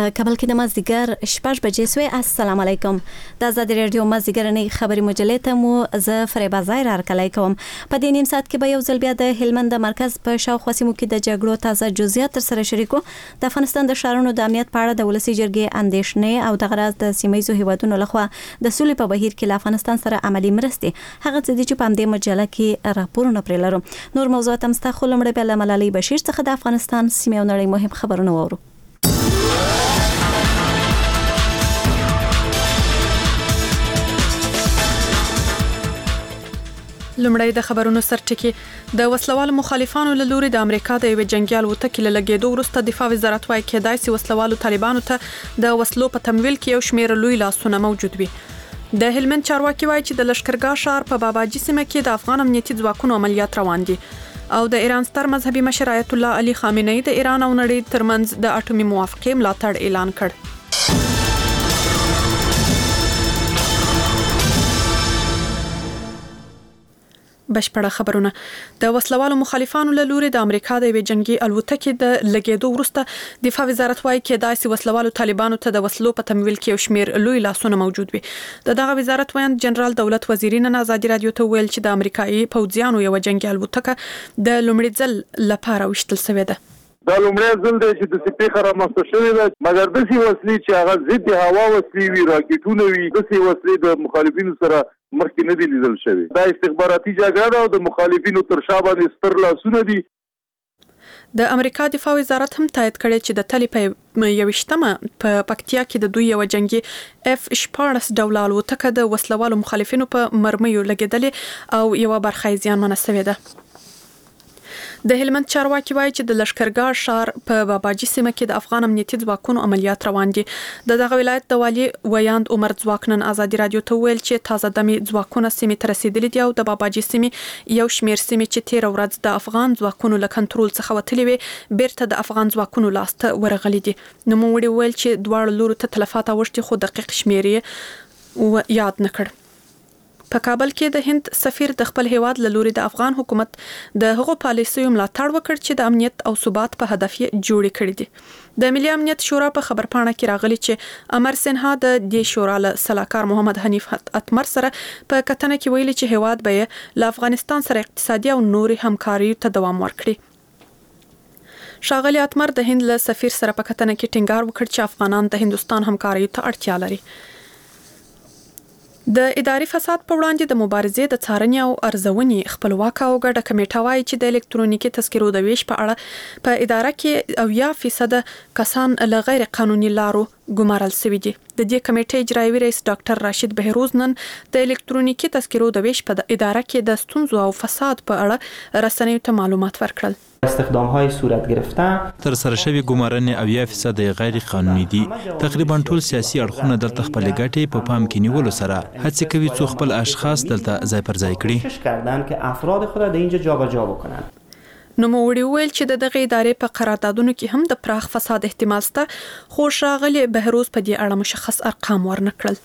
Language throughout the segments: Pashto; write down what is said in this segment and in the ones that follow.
په کابل کې د مازدیګر 6 بجې سوې. السلام علیکم. د آزادي رادیو مازدیګرنۍ خبري مجلې ته مو زه فریبا زایر هرکلی کوم. په دې نیم ساعت کې به یو ځل بیا د هلمند مرکز په شاوخوا سیمو کې د جګړو تازه جزئیات تر سره شریکو. د افغانستان د ښارونو د امنیت په اړه د ولسي جرګې اندېښنې او د غراض د سیمایي هیوادونو لخوا د سولې په بهیر کې له افغانستان سره عملی مرستې هغه څه چې په همدې مجله کې راپورونه پرې لرو. نور موضوعات هم ستا خو لمړی بیا له ملالۍ بشیر څخه د افغانستان سیمې او نړۍ مهم خبرونه واورو. لمړی د خبرونو سرټکی. د وسلوالو مخالفانو له لوري د امریکا د یو جنگي الوتکې له لګېدو وروسته دفاع وزارت وايي کېدای شي وسلوالو طالبانو ته د وسلو په تمویل کې یو شمېر لوی لاسونه موجود وي. د هلمند چارواکي وايي چې د لشکرګاه ښار په باباجي سیمه کې د افغان امنیتي ځواکونو عملیات روان دي. او د ایران ستر مذهبي مشر آیت الله علي خامنه‌ای د ایران او نړۍ ترمنځ د اټومي موافقې ملاتړ اعلان کړ. بشپړه خبرونه. د وسلوالو مخالفانو له لوري د امریکا د یو جنگي الوتکې د لګېدو وروسته دفاع وزارت وايي کېدای شي وسلوالو طالبانو ته د وسلو په تمویل کې یو شمېر لوی لاسونه موجود وي. دغه وزارت وایي جنرال دولت وزیر نن آزادي رادیو ته ویل چې د امریکایي پوځیانو یو جنگي الوتکه د لومړي ځل لپاره وشتل شوې ده. دا لومړی ځل دی چې د سپې خره مسته شوې ده، مګر داسې وسلې چې هغه ضد هوا وسلې وي، راکټونه وي، داسې وسلې د مخالفینو سره مخکې نه دي لیدل شوي. دا استخباراتي جګړه ده او د مخالفینو تر شا باندې ستر لاسونه دي. د امریکا دفاع وزارت هم تایید کړی چې د تلې په 21مه په پکتیا کې د دوی یو جنگي F-14 ډول الوتکه د وسلوالو مخالفینو په مرمیو لګېدلې او یو برخه زیانمنه شوې ده. د هلمند چارواکي وايي چې د لشکرګاه ښار په باباجي سیمه کې د افغان امنیتي ځواکونو عملیات روان دي. دغه ولایت د والي ویاند عمر ځواک نن آزادي رادیو ته ویل چې تازه دمي ځواکونه سیمې ته رسیدلي دي او د باباجي سیمې یو شمېر سیمې چې تیر ورځ د افغان ځواکونو له کنټرول څخه وتلې وي بیرته د افغان ځواکونو لاس ته ورغلي دي. نوموړي ویل چې دواړو لورو ته تلفات اوښتي خو دقیق شمېر یې یاد نه کړ. په کابل کې د هند سفیر د خپل هیواد له لوري د افغان حکومت د هغو پالیسیو ملاتړ وکړ چې د امنیت او ثبات په هدف یې جوړې کړې دي. د ملي امنیت شورا په خبرپاڼه کې راغلي چې امر سنها د دې شورا له سلاکار محمد حنیف اتمر سره په کتنه کې ویلي چې هیواد به له افغانستان سره اقتصادي او نوري همکاري ته دوام ورکړي. ښاغلي اتمر د هند له سفیر سره په کتنه کې ټینګار وکړ چې افغانان د هندستان همکاري ته اړتیا لري. د اداري فساد په وړاندې د مبارزې د څارنې او ارزونې خپلواکه او ګډه کمیټه وايي چې د الکترونیکي تذکرو د ویش په اړه په اداره کې 90% کسان له غیر قانوني لارو ګمارل شوي دي. د دې کمیټې اجرایي رئیس ډاکټر راشد بهروز نن د الکترونیکي تذکرو د ویش په اداره کې د ستونزو او فساد په اړه رسنیو ته معلومات ورکړل. استخدام‌های صورت گرفته تر سره شوی ګمارنې 90% غیر قانوني دي. تقریبا ټول سیاسي اړخونه دلته خپل ګټې په پام کې نیولو سره هڅه کوي څو خپل اشخاص دلته ځای پر ځای کړي. کردن که افراد خود را اینجا جابجا بکنند. نوموړي ویل چې د دغه ادارې په قراردادونو کې هم د پراخ فساد احتمال شته، خو ښاغلي بهروز په دې اړه مشخص ارقام ورنکړل.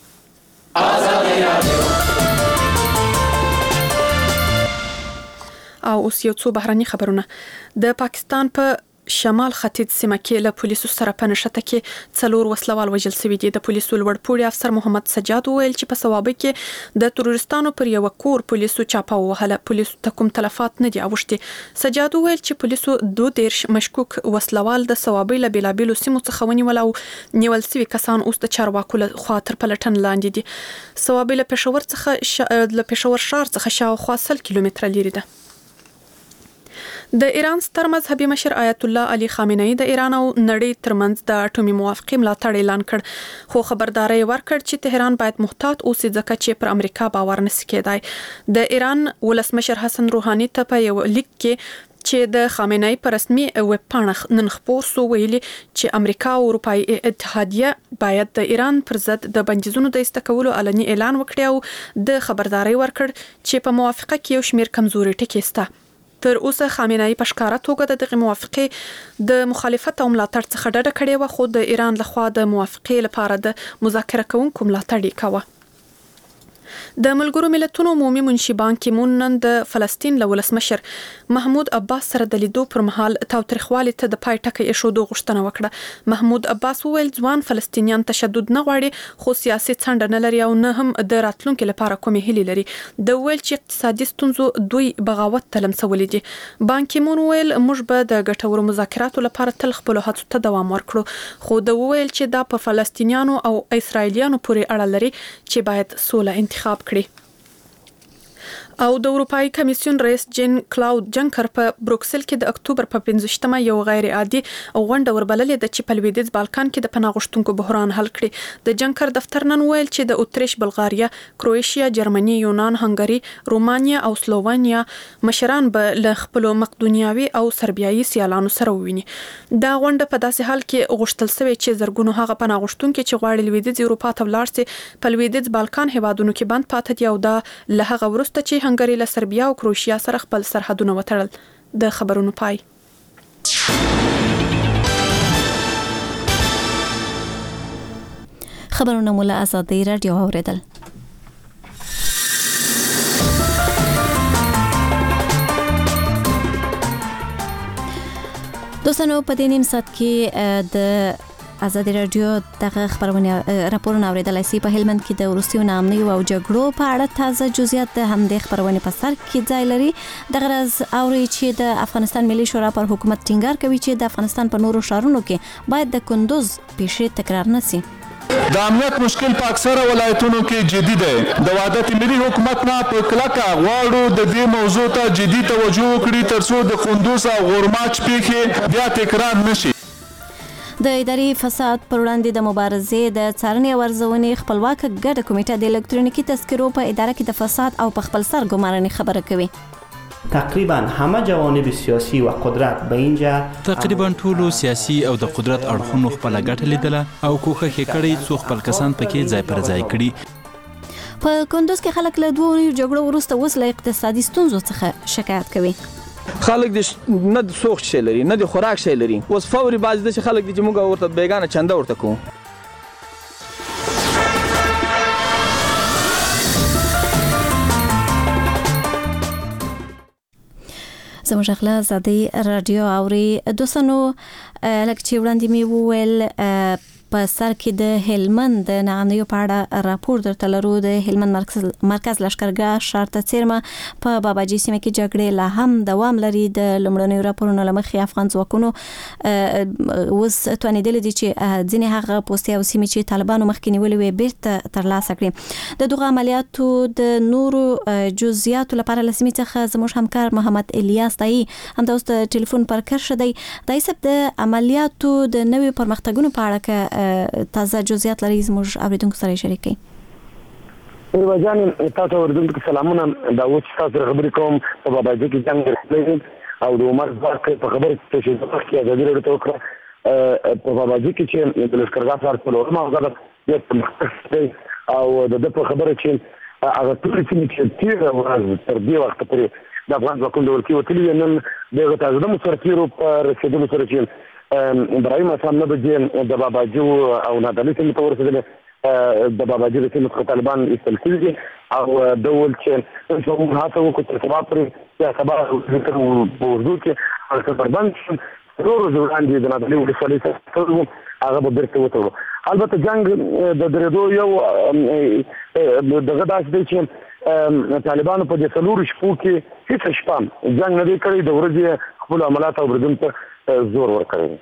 او اوس یو څو بهرني خبرونه. د پاکستان په شمال ختیځ سیمه کې له پولیسو سره په نښته کې 4 وسلوال وژل شوي دي. د پولیسو لوړپوړي افسر محمد سجاد ویل چې په ثوابه کې د تروریستانو پر یو کور پولیسو چاپه وهله. پولیسو ته کوم تلفات نه دي اوښتي. سجاد ویل چې پولیسو 22 مشکوک وسلوال د ثوابه له بیلابیلو سیمو څخه ونیول او نیول شوي کسان اوس د چارواکو له خوا تر پلټن لاندې دي. ثوابه له پېښور ښار څخه شاوخوا 100 کیلومتره لري ده. د ایران ستر مذهبي مشر آیت الله علي خامنه‌ای د ایران او نړۍ ترمنځ د اټومي موافقې ملاتړ اعلان کړ، خو خبرداري ورکړ چې تهران باید محتاط اوسي ځکه چې پر امریکا باور نشي کېدای. د ایران ولسمشر حسن روحاني ته په یو لیک کې چې د خامنه‌ای په رسمي ویب پاڼه نن خپور سو ویلي چې امریکا او اروپאי اتحادیه باید د ایران پر ضد د بندیزونو د استکولو علني اعلان وکړي او د خبرداري ورکړ چې په موافقه کې یو شمېر کمزوري ټکي شته. تر اوسه خامنه‌ای په ښکاره توګه دغه موافقې د مخالفت او ملاتړ څخه ډډه کړې وه، خو د ایران لخوا د موافقې لپاره د مذاکره کوونکو ملاتړ یې کاوه. د ملګرو ملتونو عمومي منشي بان کی مون نن د فلسطین له ولسمشر محمود عباس سره د لیدو پر مهال تاوتریخوالي ته د پای ټکی ایښودو غوښتنه وکړه. محمود عباس وویل ځوان فلسطینیان تشدد نه غواړي خو سیاسي څنډه نه لري او نه هم د راتلونکو لپاره کومې هیلې لري. د ویل چې اقتصادي ستونزو دوی بغاوت تلمسولې دي. بان کی مون ویل موږ به د ګټورو مذاکراتو لپاره تل خپل هڅو ته دوام ورکړو خو د ویل چې دا په فلسطینیانو او اسرائیلیانو پورې اړه لري چې باید سوله انتخاب کړي. او د اروپאי کمیسیون رئیس جین کلاود جنکر په بروکسل کې د اکتوبر په 15مه یو غیر عادي غونډه وربللې د چې په لویدیځ بالکان کې د پناه غوښتونکو بحران حل کړي. د جنکر دفتر نن ویل چې د اتریش، بلغاریا، کرواتیا، جرمني، یونان، هنګری، رومانیا او سلوونیا مشران به له خپل مقدونیاوي او سربیایي سیالانو سره وویني. دا غونډه په داسې حال کې غوښتل شوې چې زرګونو هغه پناه غوښتونکو چې غواړي لویدیځ اروپا ته ولاړ شي په لویدیځ بالکان هیوادونو کې بند پاتې دي او دا له هغه وروسته چې هنګری له سربیا او کروشیا سره خپل سرحدونه وتړل. د خبرونو پای. خبرونه مولا آزادی رادیو اوریدل. دوستانو په دې نیم ساعت کې د آزادی رادیو دغه خبرونه راپورونه اوریدلای شي. په هلمند کې د روسي نامنیو او جګړو په اړه تازه جزئیات د همدې خبرونه په سر کې ځای لري. د غرض اوري چې د افغانستان ملي شورا پر حکومت ټینګار کوي چې د افغانستان په نورو شهرونو کې باید د کندوز پیښې تکرار نشي. د امنیت مشکل په اکثره ولایتونو کې جدي دی. د وحدت ملي حکومت نه په کلکه غواړو د دې موضوع ته جدي توجه وکړي ترڅو د کندوز او غورماچ پیښې بیا تکرار نشي. د اداري فساد پر وړاندې د مبارزې د څارنې او ارزونې خپلواکه ګډه کمیټه د الکترونیکي تذکرو په اداره کې د فساد او په خپل سر ګمارنې خبره کوي. تقریبا همه جوانب سیاسی و قدرت به اینجا تقریبا ټولو سیاسي او د قدرت اړخونو خپل ګټه لیدله او کوښښ یې کړی څو خپل کسان پکې ځای پر ځای کړي. په کندوز کې خلک له دوه جګړو وروسته اوس له اقتصادي ستونزو څخه شکایت کوي. خلک د نه د سوخ شي لري نه د خوراک شي لري. اوس فوري باز د خلک د موږ ورته بیگانه چنده ورته کوو. زموږ اخلا آزادی رادیو اوري. دوستانو لکه چې وړاندې می وویل په سر کې د هلمند د نعنیو په اړه راپور درته لرو. د هلمند مرکز لشکرګاه ښار ته څیرمه په باباجي سیمه کې جګړې لا هم دوام لري. د لومړنیو راپورونو له مخې افغان ځواکونو اوس توانېدلي دي چې ځینې هغه پوستې او سیمې چې طالبانو مخکې نیولې وې بیرته ترلاسه کړي. د دغه عملیاتو د نورو جزئیاتو لپاره له سیمې څخه زموږ همکار محمد الیاس تایي همدا اوس د ټلیفون پر کرښه دی. دای صاحب د عملیاتو د نویو پرمختګونو په اړه که تازه جزئیات لري زموږ اوریدونکو سره شریک کړئ. وجان تاسو اوریدونکو سلامونه. دا اوس تاسو خبرې کوم په باباجي کې څنګه رسېږي او د عمر ځواک په خبره چې تاسو کې ازادي لري وکړه په باباجي کې چې د لشکرګاه سره په لور ما غواړم یو مختصر او د په خبره چې هغه ټول چې تیر ورځ تر دې وخت پورې د افغان ځواکونو ورکی وتلی نن دغه تازه د مسرتیرو پر رسیدلو سره چې ابراهیم اسلام نه بجې د باباجي او نادلي سیمې ته ورسېدل. د باباجي د سیمې څخه طالبان ایستل کېږي او د ویل چې موږ هڅه وکړو چې سبا پرې یا سبا په اردو کې هغه بربند شي. څلور ورځې وړاندې د نادلي ولسوالۍ څخه هغه به بیرته وتړو. البته جنګ د درېدو یو دغه داسې دی چې طالبانو په دې څلورو شپو کې هېڅ شپه جنګ نه دی کړی. د ورځې خپلو عملات او بریدونو ته زور ورکړی.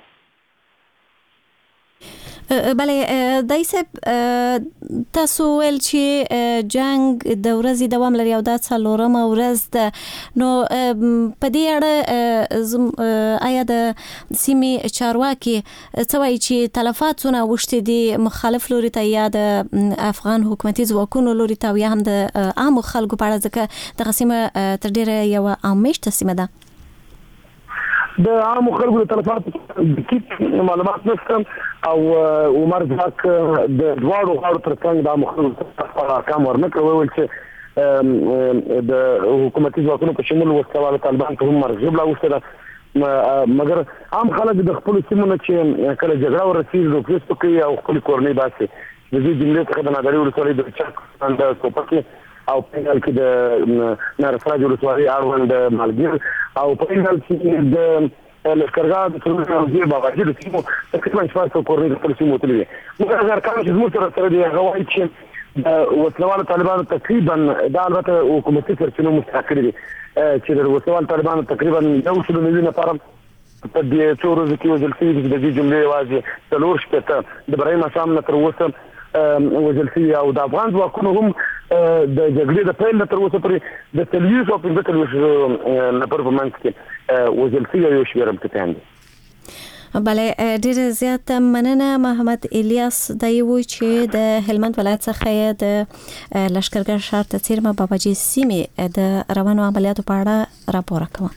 بله دای صاحب تاسو ویل چې جنگ د ورځې دوام لري او دا څلورمه ورځ ده. نو په دې اړه آیا د سیمې چارواکي څه وایي چې تلفات څونه اوښتي دي مخالف لوري ته یا د افغان حکومتي ځواکونو لوري ته او یا هم د عامو خلکو په اړه ځکه دغه سیمه تر ډېره یوه عامېشته سیمه ده؟ د عامو خلکو د تلفات دقیق معلومات نشته او عمر ځواک د دواړو غاړو ترڅنګ د عامو خلکو په احکام ورنه کړی. ویل چې د حکومتي ځواکونو په شمول وسله طالبان ته هم مرغوب لا اوسه ده مګر عام خلک د خپل سیمو نه چې کله جګړه ورسېږي نو پریستو کوي او خپل کورنۍ باسي دې جملې څخه د نادري ولسوالۍ د چک د کوپکي او په کې د نارسراج ولسوالۍ اړوند مالګیر او په کې د لشکرګاه د څلورو باباجي د سیمو تقریبا 400 کورنۍ د سیمو تللي موږ هغه کار چې موږ سره دی هغه وایي چې د وسلوالو طالبانو تقریبا د البته حکومتي سرچینو مستحق دي چې د وسلوالو طالبانو تقریبا 190 نفر په دې څو ورځو کې وژل شوي د دې جملې واځي څلور شپته د برای مسام نه تر اوسه وژل شوي او د افغان ځواکونو هم د جګړې د پیل تر اوسه پورې د تلویز او په دې نفر په منځ کې وژل شوي یو شمېر امتحان دي. بله ډیر زیات مننه محمد الیاس د یو چې د هلمند ولایت څخه د لشکرګاه ښار ته څیرمه باباجي سیمې د روانو عملیاتو په اړه راپور کوم.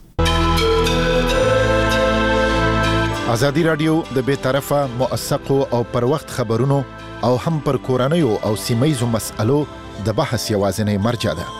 ازادي رادیو د بے طرفه موثقو او پر وخت خبرونو او هم پر کورنیو او سیمایزو مسألو د بحث یوازینی مرجع ده.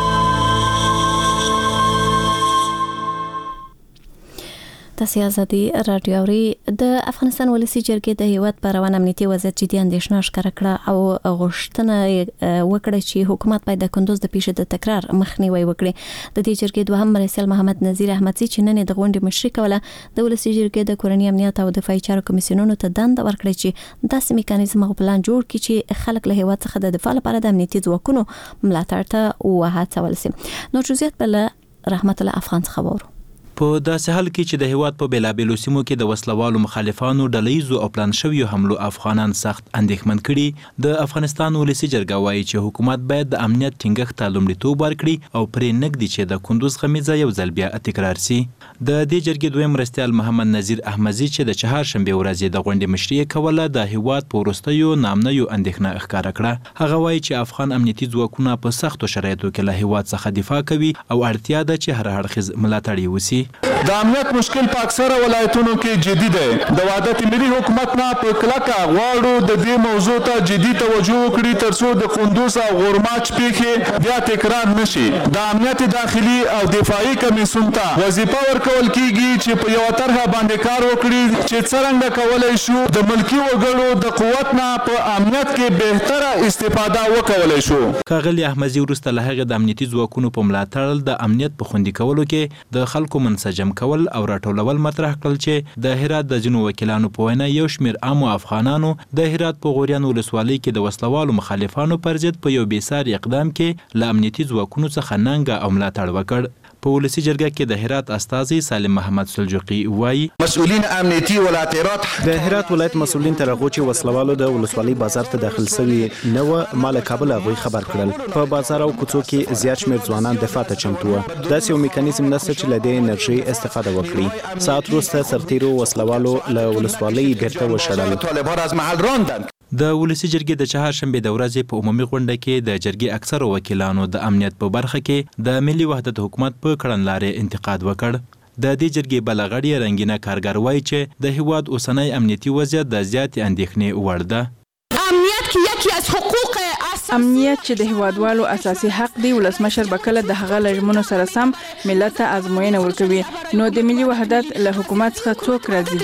تاسو ازادي رادیو اوري. د افغانستان ولسی جرګې د هیواد پر روان امنیتي وضعیت جدي اندېښنه ښکاره کړه او غوښتنه وکړه چې حکومت باید د کندوز د پیښې د تکرار مخنیوي وکړي. د دې جرګې دوهم رئیس محمد نذیر احمدزي چې نن د غونډې مشري کوله د ولسی جرګې د کورنۍ امنیت او دفاعي چارو کمیسیونونو ته دنده ورکړه چې داسې میکانیزم او پلان جوړ کړي چې خلک له هیواد څخه د دفاع لپاره د امنیتي ځواکونو ملاتړ ته وهڅول شي. نو جزئیات بل رحمت الله افغان څخه وورو. په داسې حال کې چې د هیواد په بیلابیلو سیمو کې د وسلوالو مخالفانو ډلهیزو او پلان شویو حملو افغانان سخت اندېښمن کړي، د افغانستان ولسی جرګه وایي چې حکومت باید د امنیت ټینګښت ته لومړیتوب ورکړي او پرې نږدې چې د کندوز غمیزه یو ځل بیا تکرار سي. د دې جرګې دویم مرستیال محمد نذیر احمدزي چې د چهارشنبې ورځې د غونډې مشري کوله د هیواد په وروستیو نامنیو اندېښنه ښکاره کړه. هغه وایي چې افغان امنیتي ځواکونه په سختو شرایطو کې له هیواد څخه دفاع کوي او اړتیا ده چې هر اړخیز ملاتړ یې وسي. د امنیت مشکل په اکثره ولایتونو کې جدي دی. د وحدت ملي حکومت نه په کلکه غواړو د دې موضوع ته جدي توجه وکړي ترڅو د کندوز او غورماچ پیښې بیا تکرار نشي. د امنیت داخلي او دفاعي کمیسیون ته وظیفه ورکول کیږي چې په یو طرحه باندې کار وکړي چې څرنګه کولای شو د ملکی وګړو د قوت نه په امنیت کې بهتره استفاده وکولای شو. ښاغلي احمدزي وروسته له هغې د امنیتي ځواکونو په ملاتړ د امنیت په خوندي کولو کې د خلکو منسجم کول او راټولول مطرح کړل چې د هرات د ځینو وکیلانو په وینا یو شمېر عامو افغانانو د هرات په غوریان ولسوالۍ کې د وسلوالو مخالفانو پر ضد په یو بېساري اقدام کې له امنیتي ځواکونو څخه ننګه او ملاتړ وکړ. په ولسی جرګه کې د هرات استازي سالم محمد سلجوقي وایي مسؤلین امنیتي ولایتات د هرات ولایت مسؤلین تر هغه چې وسلوالو د ولسوالۍ بازار ته داخل شوي نو مال کابل غوي خبر کړل. په بازار او کوڅو کې زیات شمېر ځوانان دفاع ته چمتو وو. داسې یو میکانیزم نشته چې له دې انرژي استفاده وکړي. ساعت وروسته سرتیرو وسلوالو له ولسوالۍ بیرته وشړل. طالبان از محل راندند. د ولسی جرګې د چهارشنبې د ورځې په عمومي غونډه کې د جرګې اکثرو وکیلانو د امنیت په برخه کې د ملي وحدت حکومت په کړنلارې انتقاد وکړ. د دې جرګې بل غړي رنګینه کارګر وایي چې د هیواد اوسنی امنیتي وضعیت د زیاتې اندېښنې وړ ده. امنیت کې یکی از حقوق امنیت چې د هیوادوالو اساسي حق دی، ولسمشر به کله د هغه لژمنو سره سم ملت ته ازموینه ورکوي. نو د ملي وحدت له حکومت څخه څوک راضي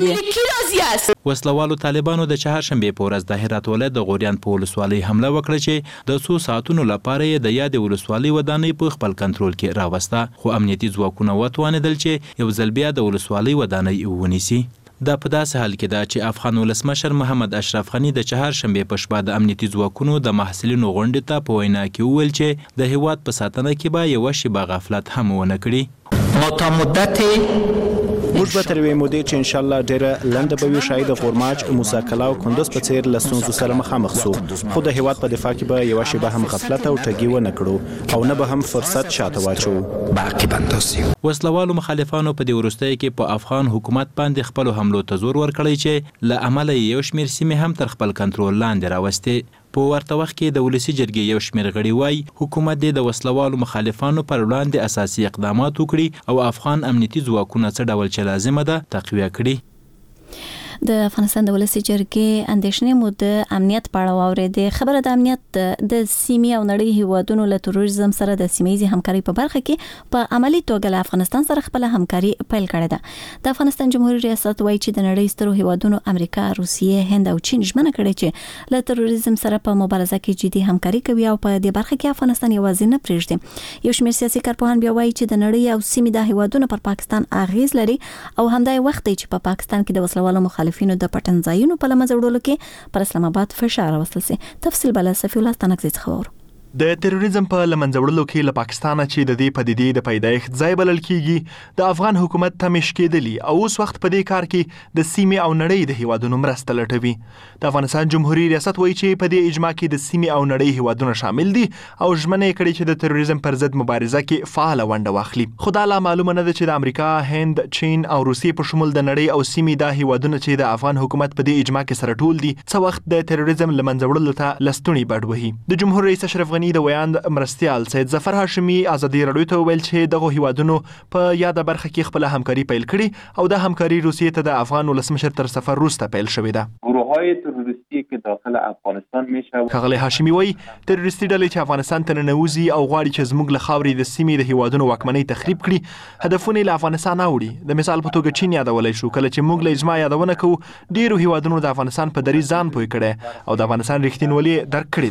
دي؟ وسلوالو طالبانو د چهارشنبې په ورځ د هرات ولایت د غوریان په ولسوالۍ حمله وکړه چې د څو ساعتونو لپاره یې د یادې ولسوالۍ ودانۍ په خپل کنټرول کې راوسته، خو امنیتي ځواکونه وتوانېدل چې یو ځل بیا د ولسوالۍ ودانۍ ونیسي. دا په داسې حال کې ده چې افغان ولسمشر محمد اشرف غني د چهارشنبې په شپه د امنیتي ځواکونو د محصلینو غونډې ته په وینا کې وویل چې د هیواد په ساتنه کې به یوه شیبه غفلت هم ونه کړي. موږ به تر یوې مودې چې انشاءالله ډېره لنډه به وي شاید د غورماچ، موسی کلا او کندوز په څېر له ستونزو سره مخامخ سو، خو د هیواد په دفاع کې به یوه شیبه هم غفلت او ټګي ونه کړو او نه به هم فرصت شاته واچوو. وسلوالو مخالفانو په دې وروستیو کې په افغان حکومت باندې خپلو حملو ته زور ورکړی چې له امله یې یو شمېر سیمې هم تر خپل کنټرول لاندې راوستې. په ورته وخت کې د ولسی جرګې یو شمېر غړي وایي حکومت دې د وسلوالو مخالفانو پر وړاندې اساسي اقدامات وکړي او افغان امنیتي ځواکونه څه ډول چې لازمه ده تقویه کړي. د افغانستان د ولسی جرګې اندېښنې مو د امنیت په اړه واورېدې. خبره د امنیت د سیمې او نړۍ هیوادونو له تروریزم سره د سیمه‌ییزې همکاري په برخه کې په عملی توګه له افغانستان سره خپل همکاري پیل کړې ده. د افغانستان جمهوریت ریاست وایي چې د نړۍ سترو هیوادونو امریکا، روسیې، هند او چین ژمنه کړې چې له تروریزم سره په مبارزه کې جدي همکاري کوي او په دې برخه کې افغانستان یوازې نه پرېږدي. یو شمېر سیاسي کارپوهان بیا وایي چې د نړۍ او سیمې د هیوادونو پر پاکستان اغیز لري او همدای وخت چې په پاکستان کې د وسلوالو مخالفینو د پټنځایونو په لمنځه وړلو کې پر اسلام آباد فشار راوستل سي. تفصیل بل صفی الله تنکزیت خبر. د تروریزم په لمنځه وړلو کې له پاکستان چې د دې پدیدې د پیدایښت ځای بلل کیږي د افغان حکومت تمش کېدلی او اوس وخت په دې کار کې د سیمې او نړۍ د هیوادونو مرسته لټوي. د افغانستان جمهوریت ریاست وایي چې په دې اجماع کې د سیمې او نړۍ هیوادونه شامل دي او ژمنه یې کړې چې د تروریزم پر ضد مبارزه کې فعال ونډه واخلي. خو دا لا معلومه نه ده چې د امریکا، هند، چین او روسیې په شمول د نړۍ او سیمې د هیوادونو چې د افغان حکومت په دې اجماع کې سره ټول دي څه وخت د تروریزم لمنځه وړلو ته لستونی بډ وهي. د جمهور رئیس اشرف غنی د ویاند مرستیال سید ظفر هاشمی ازادي راډیو ته ویل چې دغه هیوادونو په یاده برخه کې خپل همکاري پیل کړي او د همکاري روسیې ته د افغان ولسمشر تر سفر وروسته پیل شوې ده. گروه‌های تروریستی که داخل افغانستان میشه. ښاغلی هاشمی وایي تروریستي ډلې چې افغانستان ته ننوځي او غواړي چې زموږ له خاورې د سیمې د هیوادونو واکمنۍ تخریب کړي هدفونه یې له افغانستان اوړي. د مثال په توګه چین یادولی شو کله چې موږ له اجماع یادونه کوو ډیرو هیوادونو د افغانستان په دریځ ځان پوه کړی او د افغانستان رښتینولي درک کړې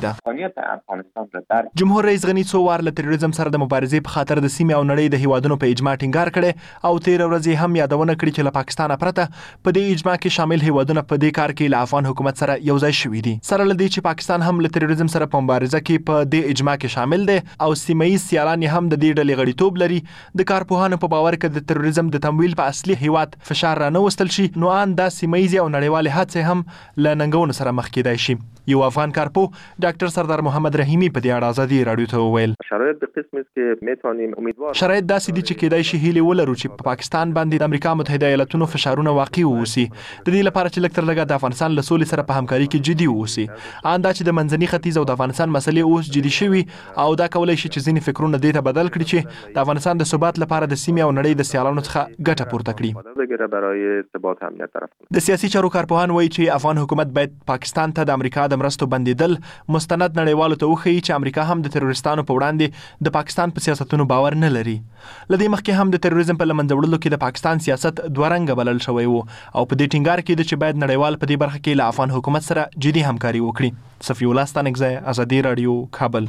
ده. جمهور رئیس غنی څو وار له تروریزم سره د مبارزې په خاطر د سیمې او نړۍ د هیوادونو په اجماع ټینګار کړي او تیر ورځ هم یادونه کړې چې له پاکستان پرته په دې اجماع کې شامل هیوادونه په دې کار کې له افغان حکومت سره یو ځای شوي دي. سره له دې چې پاکستان هم له تروریزم سره په مبارزه کې په دې اجماع کې شامل دی او سیمه‌ییز سیالان هم د دې ډلې غړیتوب لري. د کارپوهانو په باور کې د تروریزم د تمویل په اصلي هیواد فشار رانه وستل شي نو ان د سیمه‌ییز او نړیوال هڅې هم له ننګونو سره مخ کېدای شي. یو افغان کارپو ډاکټر سردار محمد رحیمی په دې اړه ازادي راډیو ته وویل شرایط د قسم است که میتونیم امیدوار شرایط داسې دي چې کېدای شي هیله ولرو چې په پاکستان باندې د امریکا متحده ایالاتونو فشارونه واقع ووسی د دې لپاره چې لکتر لګا د افغانستان له سولې سره په همکاري کې جدي ووسی. ان دا چې د منځني ختیځ او د افغانستان مسلې اوس جدي شوي او دا کولای شي چې ځینې فکرونه دې ته بدل کړي چې د افغانستان د ثبات لپاره د سیمې او نړۍ د سیالانو څخه ګټه پورته کړي. برای ثبات امنیت طرف د سیاسي چارو کارپوهان وایي چې افغان حکومت باید پاکستان ته د امریکا د مرستو بندیدل مستند نړیوالو ته وښيي چې امریکا هم د تروریستانو په وړاندې د پاکستان په سیاستونو باور نه لري. لدې مخکې هم د تروریزم په لمنځه وړلو کې د پاکستان سیاست دوه رنګه بلل شوی وو او په دې ټینګار کې چې باید نړیوال په دې برخه کې له افغان حکومت سره جدي همکاري وکړي. صفی الله ستانکزی، ازادي راډیو، کابل.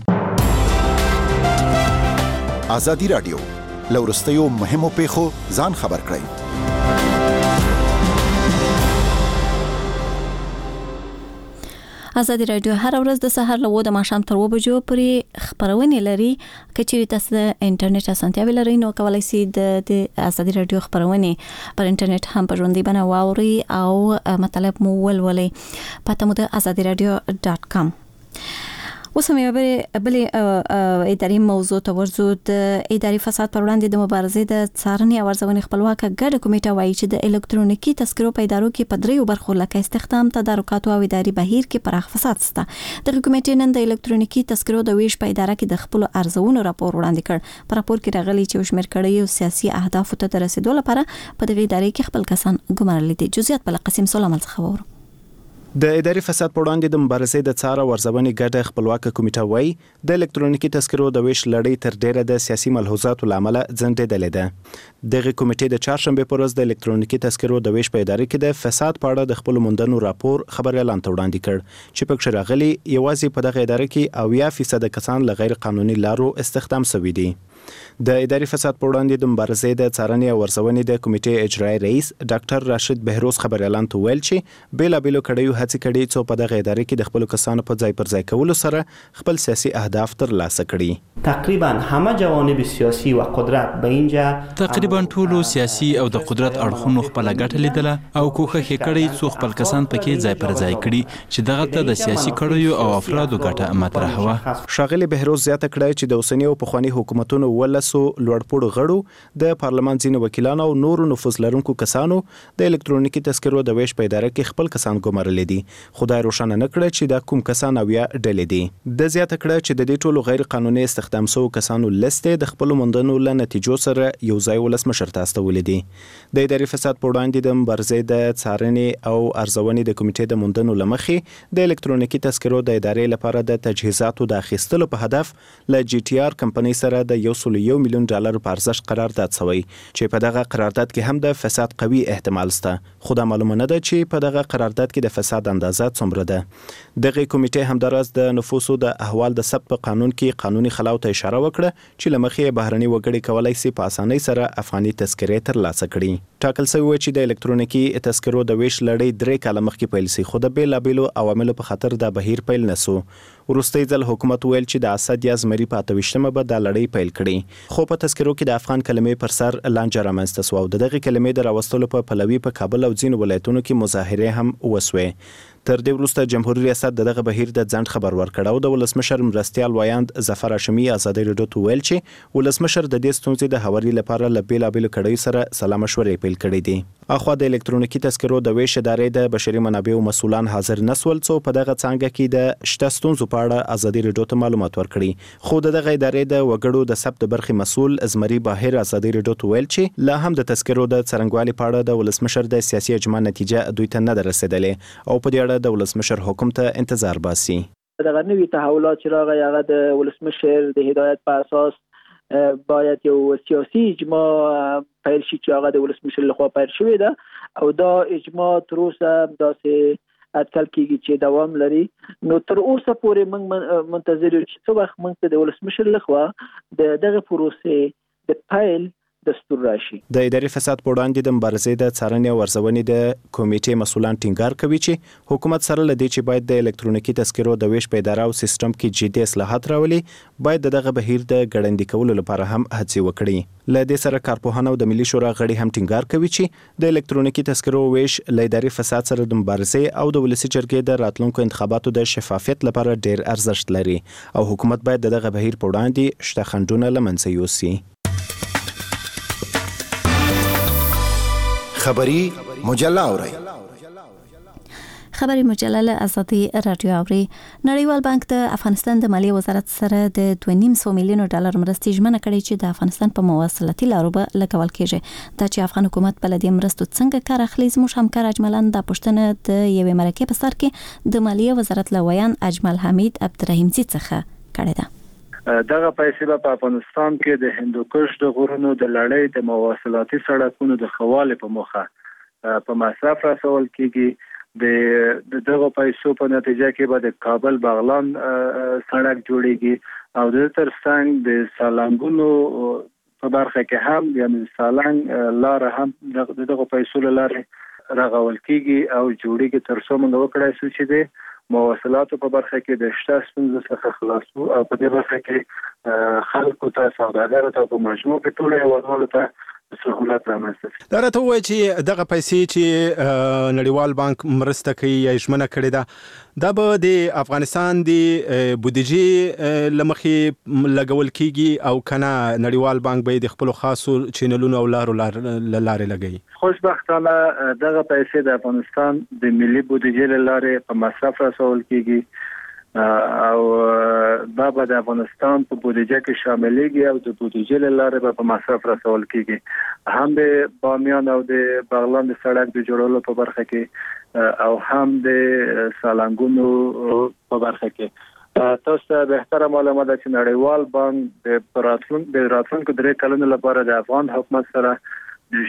ازادي راډیو لورستیو مهمو پیښو ځان خبر کړئ. ازادي راډیو هر ورځ د سحر له 9 د ماښام تر 2 بجو پورې خبرونه لري. کچېرې تاسو د انټرنیټ اسانتیاوې لرئ نو کولای شئ د ازادي راډیو خبرونه پر انټرنیټ هم په ژوندۍ بڼه واورئ او مطلب مو ولولئ. پته مو د azadiراdio.com. اوس هم یو بل اداري موضوع ته ورځو. د اداري فساد پر وړاندې د مبارزې د څارنې او ارزونې خپلواکه ګډه کمیټه وایي چې د الکترونیکي تذکرو په ادارو کې په دریو برخو لکه استخدام، تدارکات او اداري بهیر کې پراخ فساد شته. د کمیټې نن د الکترونیکي تذکرو د ویش په اداره کې د خپل ارزونو راپور وړاندې کړ. په راپور کې راغلي چې وشمیر کړي او سیاسي اهدافو ته رسیدو لپاره په دغه ادارې کې خپل کسان ګمارل دي. جزئیات بل قسم سلام څخه وورو. د اداري فساد پر وړاندې د مبارزې د څار او ارزونې ګډه خپلواکه کمیټه وایي د الکترونیکي تذکرو د ویش لړۍ تر ډیره د سیاسي ملحوظاتو لامل ځنډېدلې ده. دغه کمیټې د چهارشنبه پر ورځ د الکترونیکي تذکرو د ویش په اداره کې د فساد په اړه د خپل موندنو راپور خبر اعلان ته وړاندې کړ چې پکې راغلي یوازې په دغه اداره کې 80% کسان له غیر قانوني لارو استخدام شوي دي. د اداري فساد په وړاندې د مبارزې د څارنې او ارزونې د کمیټې اجرایي رئیس ډاکټر راشد بهروز خبر اعلان ته ویل چې بیلابیلو کډیو هڅې کړي څو په دغه اداره کې د خپل کسانو په ځای پر ځای کولو سره خپل سیاسي اهداف ترلاسه کړي. تقریبا همه جوانب سیاسی و قدرت به اینجا تقریبا ټولو سیاسي او د قدرت اړخونو خپل ګټه لیدله او کوښښ یې کړی څو خپل کسان پکې ځای پر ځای کړي چې دغه ته د سیاسي کړیو او افرادو ګټه مطرح وه. ښاغلي بهروز زیاته کړه چې د اوسنی او پخوانی حکومتونو ولسو لوړپوړو غړو د پارلمان ځینې وکیلانو او نورو نفوذ لرونکو کسانو د الکترونیکي تذکرو د ویش په اداره کې خپل کسان ګمارلي دي. خدای روښانه نه کړ چې دا کوم کسان او یا ډلې دي. د زیاته کړه چې د دې ټولو غیر قانوني استخدام شوو کسانو لسته د خپل موندنو له نتیجو سره یو ځای ولسمشر ته استولې دي. د اداري فساد په وړاندې د مبارزې د څارنې او ارزونې د کمیټې د موندنو لمخې د الکترونیکي تذکرو د ادارې لپاره د تجهیزاتو د اخیستلو په هدف له جی ټي آر کمپنۍ سره د $1 میلیون په ارزښت قرارداد شوی چې په دغه قرارداد کې هم د فساد قوي احتمال شته. خو دا معلومه نه ده چې په دغه قرارداد کې د فساد اندازه څومره ده. دغه کمیټې همداراز د نفوسو د احوال د ثبت په قانون کې قانوني خلاو ته اشاره وکړه چې لمخې بهرني وګړي کولای شي په اسانۍ سره افغاني تذکرې ترلاسه کړي. ټاکل شوی و چې د الکترونیکي تذکرو د ویش لړۍ 3 کاله مخکې پیل شي، خو د بیلابیلو عواملو په خاطر دا بهیر پیل نسو. وروستي ځل حکومت ویل چې د اسد یا زمري په 28مه به دا لړۍ پیل کړي، خو په تذکرو کې د افغان کلمې پر سر لانجه رامنځته شوه او دغه کلمې د راوستلو په پلوي په کابل او ځینو ولایتونو کې مظاهرې هم وسوې. تر دې وروسته جمهوریت ریاست دغه بهیر د ځنډ خبر ورکړ او د ولسمشر مرستیال وایند ظفر هاشمي ازادي رادیو ته ویل چې ولسمشر د دې ستونزې د هواري لپاره له بیلابیلو کړیو سره سلا مشورې پیل کړې دي. اخوا د الکترونیکي تذکرو د ویش ادارې د بشري منابعو مسؤلان حاضر نسول څو په دغه څانګه کې د شته ستونزو په اړه ازادي رادیو ته معلومات ورکړي. خو دغه ادارې د وګړو د ثبت برخې مسؤل زمري باهر ازادي رادیو ته ویل چې لا هم د تذکرو د څرنګوالي په اړه د ولسمشر د سیاسي اجماع نتیجه دوی ته نه رسیدلې او په دې اړه د ولسمشر حکم ته انتظار باسي. دغه نوې تحولات چې راغی هغه د ولسمشر د هدایت په اساس باید یو سیاسي اجماع پیل شي چې هغه د ولسمشر لخوا پیل شوې ده او دا اجماع تر اوسه داسې اټکل کیږي چې دوام لري. نو تر اوسه پورې موږ منتظر یو چې څو وخت موږ د ولسمشر لخوا دغه پروسې د پیل دستور راشي. د اداري فساد په وړاندې د مبارزې د څارنې او ارزونې د کمیټې مسؤلان ټینګار کوي چې حکومت سره لدی چې باید د الکترونیکي تذکرو د ویش په اداره او سیستم کې جدي اصلاحات راولي، باید دغه بهیر د ګړندي کولو لپاره هم هڅې وکړي. له دې سره کارپوهان او د ملي شورا غړي هم ټینګار کوي چې د الکترونیکي تذکرو ویش له اداري فساد سره د مبارزې او د ولسي جرګې د راتلونکو انتخاباتو د شفافیت لپاره ډیر ارزښت لري او حکومت باید دغه بهیر په وړاندې شته خنډونه له منځه یوسي. خبری مجله اورئ. خبری مجله له ازادي رادیو اوري. نړیوال بانک د افغانستان د مالیې وزارت سره د $2.5 میلیون مرستې ژمنه کړې چې د افغانستان په مواصلاتي لارو به لګول کېږي. دا چې افغان حکومت په لدې مرستو څنګه کار اخلي، زموږ همکار اجملان د پښتنه د یوې مرکې په سر کې د مالیې وزارت لویان اجمل حمید عبدالرحیمزی څخه کړې ده. دغه پیسې په افغانستان کې د هندوکش د غرونو د لړۍ د مواصلاتي سړکونو د خوالې په موخه په مصرف رسول کېږي. د دغه پیسو په نتیجه کې به د کابل بغلان سړک جوړیږي او د ترڅنګ د سالنګونو په برخه کې هم یعنی سالنګ لار هم دغه پیسو لاره راغول کېږي او جوړیږي تر څو موږ وکړای شو چې د مواصلاتو په برخه کې د شته ستونزو څخه خلاصو او په دې برخه کې خلکو ته سوداګرو ته په مجموع کې ټول هیوادوالو ته سهولت رامنځته شي. دا راته وایي چې دغه پیسې چې نړیوال بانک مرسته کوي یا ژمنه کړې ده دا به د افغانستان د بودیجې لمخې لګول کیږي او کنه نړیوال بانک به د خپل خاصو چینلونو او لارو لارې لګوي. خوشبختانه دغه پیسې د افغانستان د ملي بودیجې لارې په مصرف رسول کیږي او دا به د افغانستان په بودیجه کې شاملېږي او د بودیجې لارې په مصرف رسول کیږي. هم د بامیان او د بغلان د سړک د جوړولو په برخه کې او هم د سالنګونو په برخه کې. تاسو ته بهتره معلومه ده چې نړیوال بانک د راتلونکو 3 کلونو لپاره د افغان حکومت سره د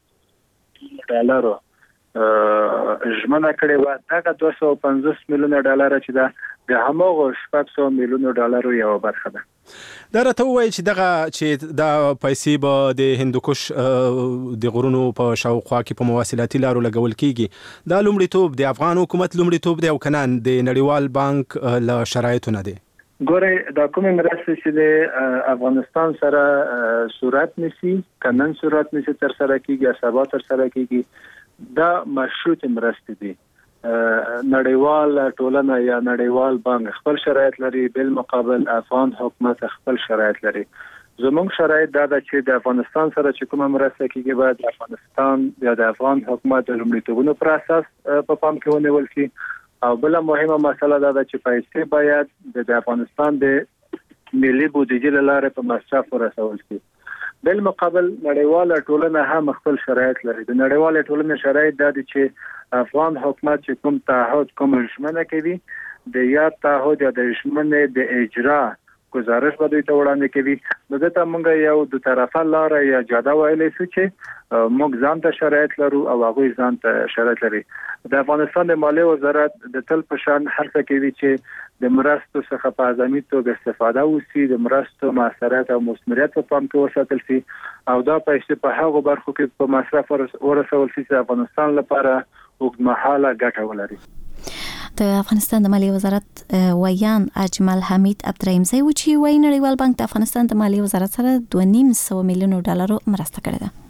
$8 ژمنه کړې و. دغه $250 میلیون چې ده د هماغو $800 میلیون یو برخه ده. دا راته وایي چې دغه چې دا پیسې به د هندوکش د غرونو په شاوخوا کې په مواصلاتي لارو لګول کیږي. دا لومړیتوب د افغان حکومت لومړیتوب دی او کنه د نړیوال بانک له شرایطو نه دی؟ ګورئ دا کومه مرسته چې د افغانستان سره صورت نشي کنن صورت نشي تر سره کیږي سبا تر سره کیږي دا مشروط مرسته دي. نړیوال ټولنه یا نړیوال بانک خپل شرایط لري، بل مقابل افغان حکومت خپل شرایط لري. زموږ شرایط دا ده چې د افغانستان سره چې کومه مرسته کیږي باید د افغانستان یا د افغان حکومت د لومړیتوبونو پر اساس په پام کې ونیول شي او بل مهمه مسله دا ده چې پیسې باید د افغانستان د ملي بودیجې لپاره په مصرف ورسول شي. بل مقابل نړیواله ټولنه هم خپل شرایط لري. د نړیواله ټولنې شرایط دا دي چې افغان حکومت چې کوم تعهد کوم ژمنه کوي د یاد تعهد یا د ژمنې د اجرا گزارش به دوی ته وړاندې کوي. نو دته موږ یو د طرفه لار یا جاده ویلې شو چې موږ ځان ته شرایط لرو او هغه ځان ته شرایط لري. د افغانستان د مالیې وزارت د تل په شان هڅه کوي چې د مرستو څخه په اعظمي توګه استفاده وشي، د مرستو موثریت او مثمریت په پام کې وساتل شي او دا پیسې په هغو برخو کې په مصرف ورسول شي چې افغانستان لپاره اوږدمهاله ګټه ولري. د افغانستان د مالیې وزارت ویان اجمل حمید عبدالرحیمزی و چې وایي نړیوال بانک د افغانستان د مالیې وزارت سره $2.5 میلیون مرسته کړې ده.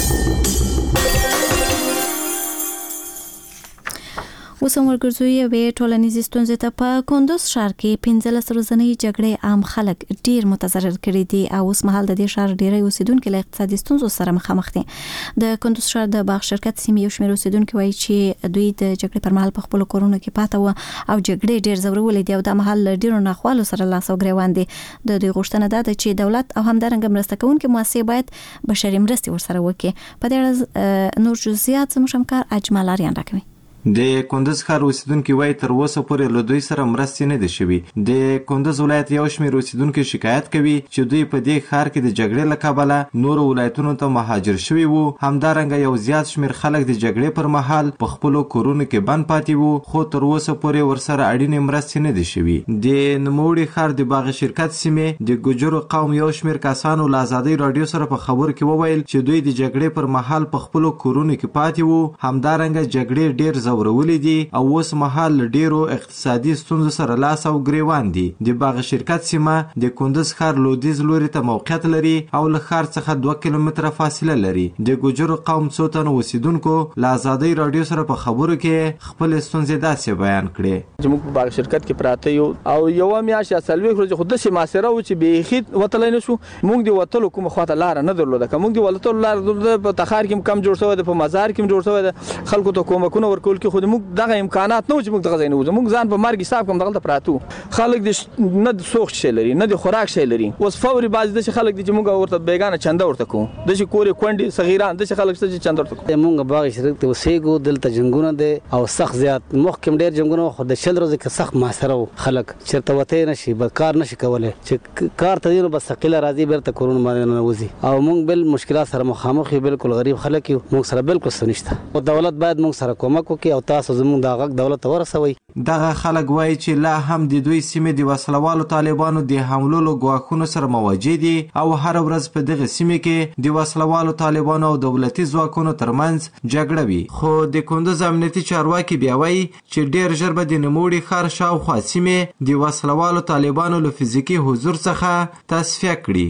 اوس هم ورګرځو یوې ټولنیزې ستونزې ته. په کندوز ښار کې 15 ورځنۍ جګړې عام خلک ډیر متضرر کړي دي او اوس مهال د دې ښار ډیری اوسیدونکو له اقتصادي ستونزو سره مخامخ دي. د کندوز ښار د باغ شرکت سیمې یو شمېر اوسیدونکو وایي چې دوی د جګړې پر مهال په خپل کورونو کې پاتې وو او جګړې ډیر ځورولې دي او د مهال ډیرو ناخوالو سره لاس او ګریوان دي. د دوی غوښتنه ده چې دولت او همدارنګه مرسته کوونکې مؤسسې باید بشري مرستې ورسره وکړي. په دې اړه نور جزئیات زموږ همکار اجمل آریان راکوي. د کندوز ښار اوسیدونکو وایي تر اوسه پورې له دوی سره مرستې نه دي شوي. د کندوز ولایت یو شمېر اوسیدونکو شکایت کوي چې دوی په دې ښار کې د جګړې له کبله نورو ولایتونو ته مهاجر شوي وو. همدارنګه یو زیات شمېر خلک د جګړې پر مهال په خپلو کورونو کې بند پاتې وو خو تر اوسه پورې ورسره اړینې مرستې نه دي شوي. د نوموړي ښار د باغ شرکت سیمې د ګوجرو قوم یو شمېر کسانو له ازادۍ راډیو سره په خبرو کې وویل چې دوی د جګړې پر مهال په خپلو کورونو کې پاتې وو. همدارنګه جګړې ډیر ځورولې دي او اوس مهال ډیرو اقتصادي ستونزو سره لاس او ګریوان دي. د باغ شرکت سیمه د کندوز ښار لویدیځ لوري ته موقعیت لري او له ښار څخه 2 کیلومتره فاصله لري. د ګوجرو قوم څو تنه اوسیدونکو له ازادۍ راډیو سره په خبرو کې خپل ستونزې داسې بیان کړې چې موږ په باغ شرکت کې پراته یو او یو میاشت یا څلوېښت ورځې خو داسې محاصره و چې بیخي وتلی نه شو. موږ د وتلو کومه خواته لاره نه درلوده. که موږ د وتلو لاره درلوده په تخار کې هم کم جوړ شوی ده، په مزار کې هم جوړ شوی ده. خلکو ته کومکونه ورکول کې خو موږ دغه امکانات نه و چې موږ دغه ځای نه وځو. موږ ځان په مرګ حساب کوم دغلته پراته وو. خلک د نه د سوخت شی لري نه د خوراک شی لري. اوس فوري بعضې داسې خلک دي چې موږ ورته بیګانه چنده ورته کوو. داسې کور یې کونډې صغیران داسې خلک شته چې چنده ورته کوو. موږ باغ شرکت کې اوسېږو. دلته جنګونه دي او سخت زیات مخکې ډېر جنګونه خو د 40 ورځې کې سخت محاصره و. خلک چېرته وتی نه شي، کار نه شي کولی. چې کار ته ځي نو بس ثقیله راځي بېرته کورونو باندې ننوځي او موږ بل مشکلات سره مخامخ یو. بالکل غریب خلک یو. موږ سره بالکل څه نشته او دولت باید موږ سره کومک وکړي او تاسو زموږ دا غږ دولت ته ورسوئ. دغه خلک وایي چې لا هم د دوی سیمې د وسلوالو طالبانو د حملو له ګواښونو سره مواجه دي او هر ورځ په دغه سیمې کې د وسلوالو طالبانو او دولتي ځواکونو ترمنځ جګړه وي. خو د کندوز امنیتي چارواکي بیا وایي چې ډیر ژر به د نوموړي ښار شاوخوا سیمې د وسلوالو طالبانو له فزیکي حضور څخه تصفیه کړي.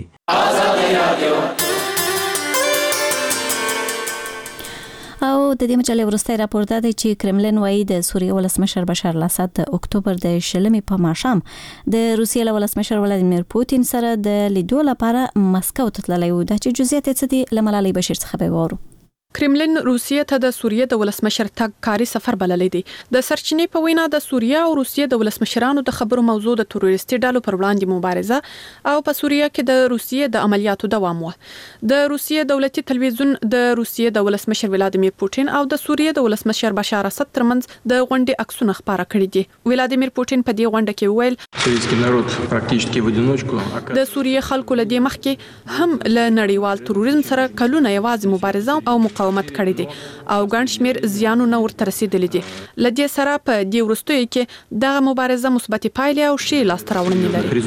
او د دې مجلې وروستی راپور دا دی چې کرملین وایي د سوریې ولسمشر بشار الاسد د اکتوبر د 20 په ماښام د روسیې له ولسمشر ولادیمیر پوتین سره د لیدو لپاره مسکو ته تللی و. دا چې جزئیات څه دي له ملالۍ بشیر څخه به وورو. کرملین روسیې ته د سوریې د ولسمشر تګ کاري سفر بللی دی. د سرچینې په وینا د سوریې او روسیې د ولسمشرانو د خبرو موضوع د تروریستي ډلو پر وړاندې مبارزه او په سوریې کې د روسیې د عملیاتو دوام و. د روسیې دولتي تلویزیون د روسیې د ولسمشر ولادیمیر پوتین او د سوریې د ولسمشر بشار اسد ترمنځ د غونډې عکسونه خپاره کړي دي. ولادیمیر پوتین په دې غونډه کې وویل د سوریې خلکو له دې مخکې هم له نړیوال تروریزم سره کلونه یوازې مبارزه او مقاومت کړی دي او ګڼ شمېر زیانونه ورته رسیدلي دي. له دې سره په دې وروستیو کې دغه مبارزه مثبتې پایلې او ښې لاسته راوړنې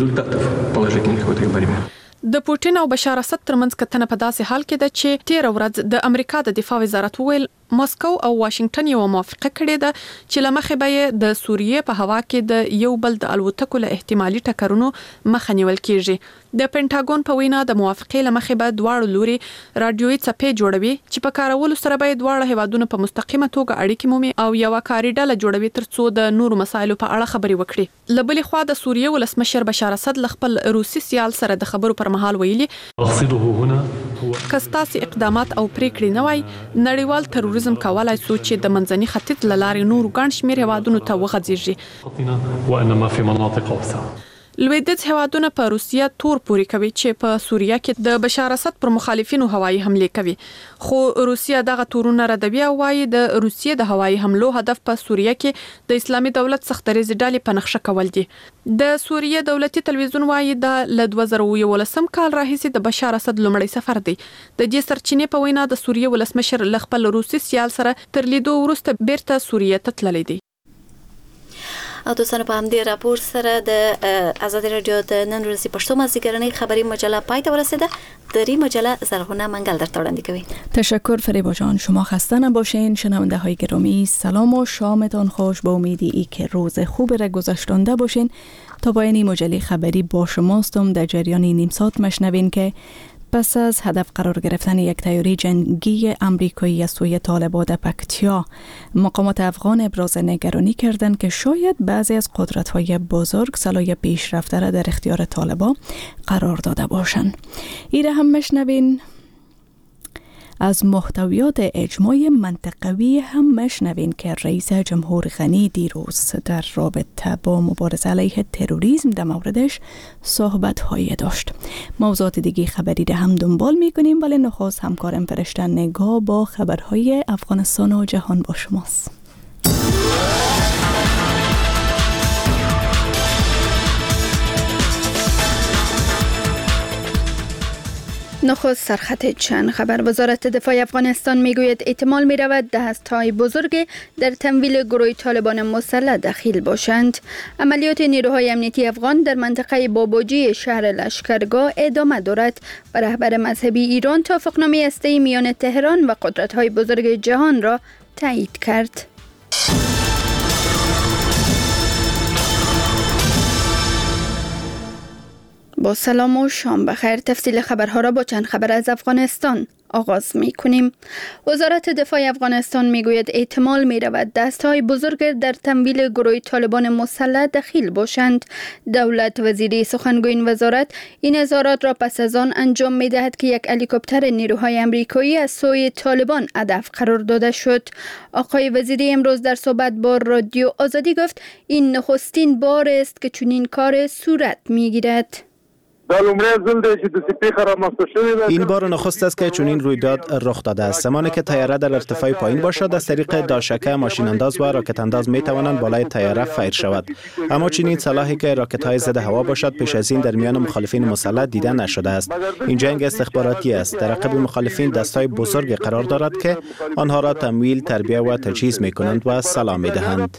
لري. د پوتین او بشار اسد ترمنځ کتنه په داسې حال کې ده چې 13 ورځ د امریکا د دفاع وزارت وویل مسکو او واشنگټن یو موافقه کړې ده چې لمخې به د سوریې په هوا کې د یو بل د الوتکو له احتمالي ټکرونو مخه نیول کیږي د پینټاګون په وینا د موافقې لمخې به دواړو لوري رادیوي څپې جوړوي چې په کارولو سره به دواړه هیوادونو په مستقیمه توګه اړیکې مومي او یو کاری ډله جوړوي ترڅو د نورو مسایلو په اړه خبري وکړي لبلې خوا د سوریې ولسمشر بشار اسد خپل روسي سیال سره د خبرو پر مهال ویلي کستاسي اقدامات او پریکړې نه وای نړیوال تروریزم کولای سو چې د منځني ختیځ لارې نور ګڼ شمېر هیوادونو ته وغځيږي وانما في مناطق اوسع لویدیځ هیوادونه په روسیه تور پوري کوي چې په سوریه کې د بشار اسد پر مخالفینو هوایي حمله کوي خو روسیه دغه تورونه ردوي او وايي د روسیې د هوایي حملو هدف په سوریه کې د اسلامي دولت سختریزي ډلې په نقشه کول دي د سوریه دولتي تلویزیون وايي د 2011 کال راهیسې د بشار اسد لومړی سفر دی د دې سرچینې په وینا د سوریه ولسمشر خپل روسي سیال سره تر لیدو وروسته بیرته سوریه ته تللی دی او دوستانو په همدې راپور سره د آزادی رادیو د نن ورځې پښتو مازیګرنۍ خبری مجله پای ته ورسیده دری مجله زرغونه منگل در وړاندې کوي تشکر فریبا جان شما خسته نباشین شنونده های گرامی سلام و شامتان خوش با امیدی ای که روز خوب را گذشتانده باشین تا پایان مجله خبری با شماستم در جریان نیم ساعت مشنوین که پس از هدف قرار گرفتن یک تیاری جنگی امریکایی از سوی طالبان در پکتیا مقامات افغان ابراز نگرانی کردند که شاید بعضی از قدرت‌های بزرگ سلاح پیشرفته را در اختیار طالبان قرار داده باشند. این هم مشنوین. از محتویات اجماع منطقوی هم مشنوین که رئیس جمهور غنی دیروز در رابطه با مبارزه علیه تروریسم در موردش صحبت‌هایی داشت. موضوعات دیگه خبری ده هم دنبال می‌کنیم ولی نخست همکارم فرشته نگاه با خبرهای افغانستان و جهان با شماست. نخست سرخط چند خبر. وزارت دفاع افغانستان میگوید احتمال میرود دستهای بزرگ در تمویل گروه طالبان مسلح دخیل باشند. عملیات نیروهای امنیتی افغان در منطقه بابوجی شهر لشکرگاه ادامه دارد و رهبر مذهبی ایران توافقنامه هسته‌ای میان تهران و قدرت‌های بزرگ جهان را تایید کرد. با سلام و شام بخیر. تفصیل خبرها را با چند خبر از افغانستان آغاز می کنیم. وزارت دفاع افغانستان می گوید احتمال می رود دستهای بزرگ در تمویل گروه طالبان مسلح دخیل باشند. دولت وزیری سخنگوی این وزارت این اظهارات را پس از آن انجام می دهد که یک هلیکوپتر نیروهای امریکایی از سوی طالبان هدف قرار داده شد. آقای وزیری امروز در صحبت با رادیو آزادی گفت این نخستین بار است که چنین کار صورت می گیرد. این بار نخست است که چنین رویداد رخ داده است. زمانی که طیاره در ارتفاع پایین باشد از طریق داشکه ماشین انداز و راکت انداز می توانند بالای طیاره فایر شود. اما چنین سلاحی که راکت های ضد هوا باشد پیش از این در میان مخالفین مسلح دیده نشده است. این جنگ استخباراتی است. در رقیب مخالفین دستای بزرگ قرار دارد که آنها را تمویل، تربیه و تجهیز می کنند و سلاح می دهند.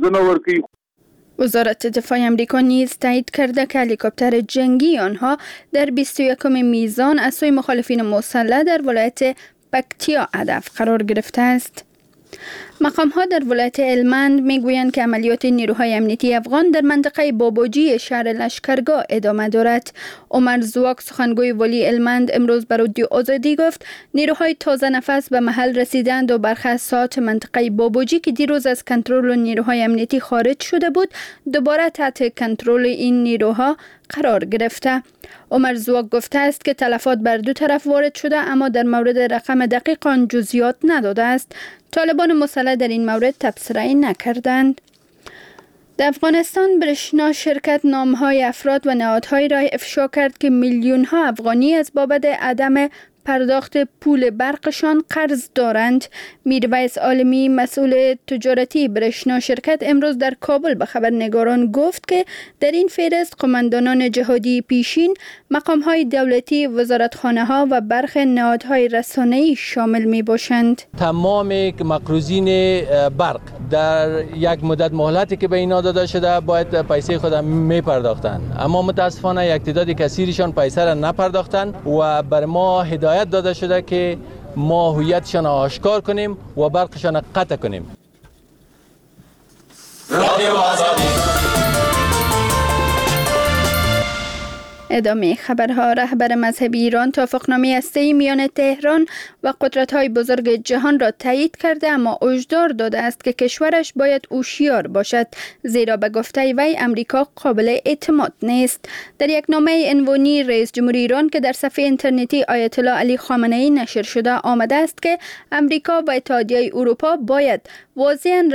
وزارت دفاع امریکا نیز تایید کرده که هلیکوپتر جنگی آنها در 21 میزان از سوی مخالفین مسلح در ولایت پکتیا هدف قرار گرفته است. مقام‌ها در ولایت هلمند میگویند که عملیات نیروهای امنیتی افغان در منطقه بابوجی شهر لشکرگاه ادامه دارد. عمر زواک سخنگوی ولی هلمند امروز بر رادیو آزادی گفت نیروهای تازه نفس به محل رسیدند و برخی از ساحات منطقه بابوجی که دیروز از کنترل نیروهای امنیتی خارج شده بود دوباره تحت کنترل این نیروها قرار گرفته. عمر زواک گفته است که تلفات بر دو طرف وارد شده اما در مورد رقم دقیق آن جزئیات نداده است. طالبان مسلح در این مورد تبصره نکردند. در افغانستان برشنا شرکت نامهای افراد و نهادهایی را افشا کرد که میلیون ها افغانی از بابت عدم پرداخت پول برقشان قرض دارند. میرویس عالمی مسئول تجارتی برشنا شرکت امروز در کابل به خبرنگاران گفت که در این فهرست قماندانان جهادی پیشین، مقام‌های دولتی، وزارتخانه‌ها و برخی نهادهای رسانه‌ای شامل می‌باشند. تمام مقروضین برق در یک مدت مهلتی که به اینا داده شده باید پیسه خود می پرداختند، اما متاسفانه یک تعداد کثیرشان پیسه را نپرداختند و بر ما هدایت داده شده که ما هویتشان آشکار کنیم و برقشان قطع کنیم. ادامه خبرها. رهبر مذهبی ایران توافقنامه هسته‌ای میان تهران و قدرت‌های بزرگ جهان را تایید کرده، اما هشدار داده است که کشورش باید هوشیار باشد، زیرا به گفته وی امریکا قابل اعتماد نیست. در یک نامه عنوانی رئیس جمهوری ایران که در صفحه اینترنتی آیت الله علی خامنه‌ای نشر شده آمده است که امریکا و اتحادیه اروپا باید واضحاً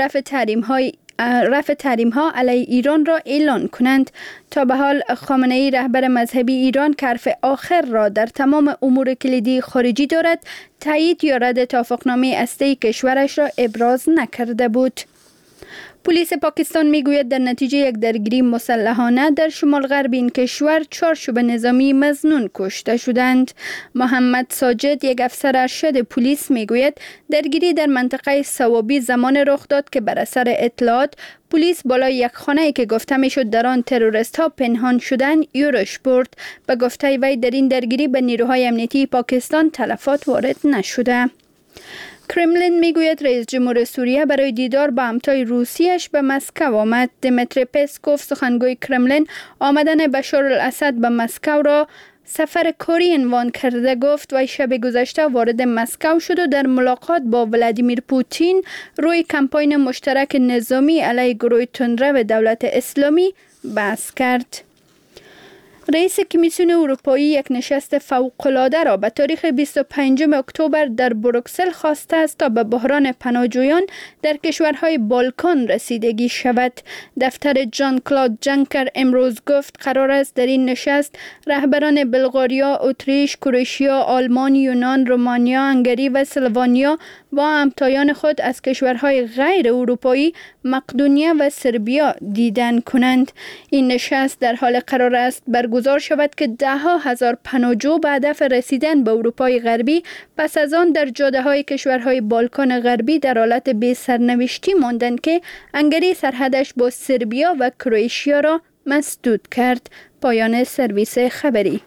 رفع تحریم‌ها علیه ایران را اعلان کنند. تا به حال خامنه‌ای رهبر مذهبی ایران که حرف آخر را در تمام امور کلیدی خارجی دارد، تایید یا رد توافقنامه هسته‌ای کشورش را ابراز نکرده بود. پلیس پاکستان میگوید در نتیجه یک درگیری مسلحانه در شمال غرب این کشور 4 شبه نظامی مظنون کشته شدند. محمد ساجد، یک افسر ارشد پلیس، میگوید درگیری در منطقه صوابی زمان رخ داد که بر اثر اطلاعات پلیس بالای یک خانه‌ای که گفته میشد در آن تروریست‌ها پنهان شدند یورش برد. به گفته وی در این درگیری به نیروهای امنیتی پاکستان تلفات وارد نشده. کرملین میگوید رئیس جمهور سوریه برای دیدار با همتای روسیش به مسکو آمد. دیمیتری پسکوف، سخنگوی کرملین، آمدن بشار الاسد به مسکو را سفر کاری عنوان کرده. گفت وی شب گذشته وارد مسکو شد و در ملاقات با ولادیمیر پوتین روی کمپاین مشترک نظامی علیه گروه تندرو دولت اسلامی بحث کرد. رئیس کمیسیون اروپایی یک نشست فوق‌العاده را به تاریخ 25 اکتبر در بروکسل خواسته است تا به بحران پناهجویان در کشورهای بالکان رسیدگی شود. دفتر جان کلود جنکر امروز گفت قرار است در این نشست رهبران بلغاریا، اتریش، کرواتیا، آلمان، یونان، رومانیا، هنگری و سلوونیا با همتایان خود از کشورهای غیر اروپایی مقدونیه و سربیا دیدن کنند. این نشست در حال قرار است برگزار شود که 10,000 پناهجو به هدف رسیدن به اروپای غربی پس از آن در جاده‌های کشورهای بالکان غربی در حالت بی سرنوشتی ماندند که هنگری سرحدش با سربیا و کرواتیا را مسدود کرد. پایان سرویس خبری.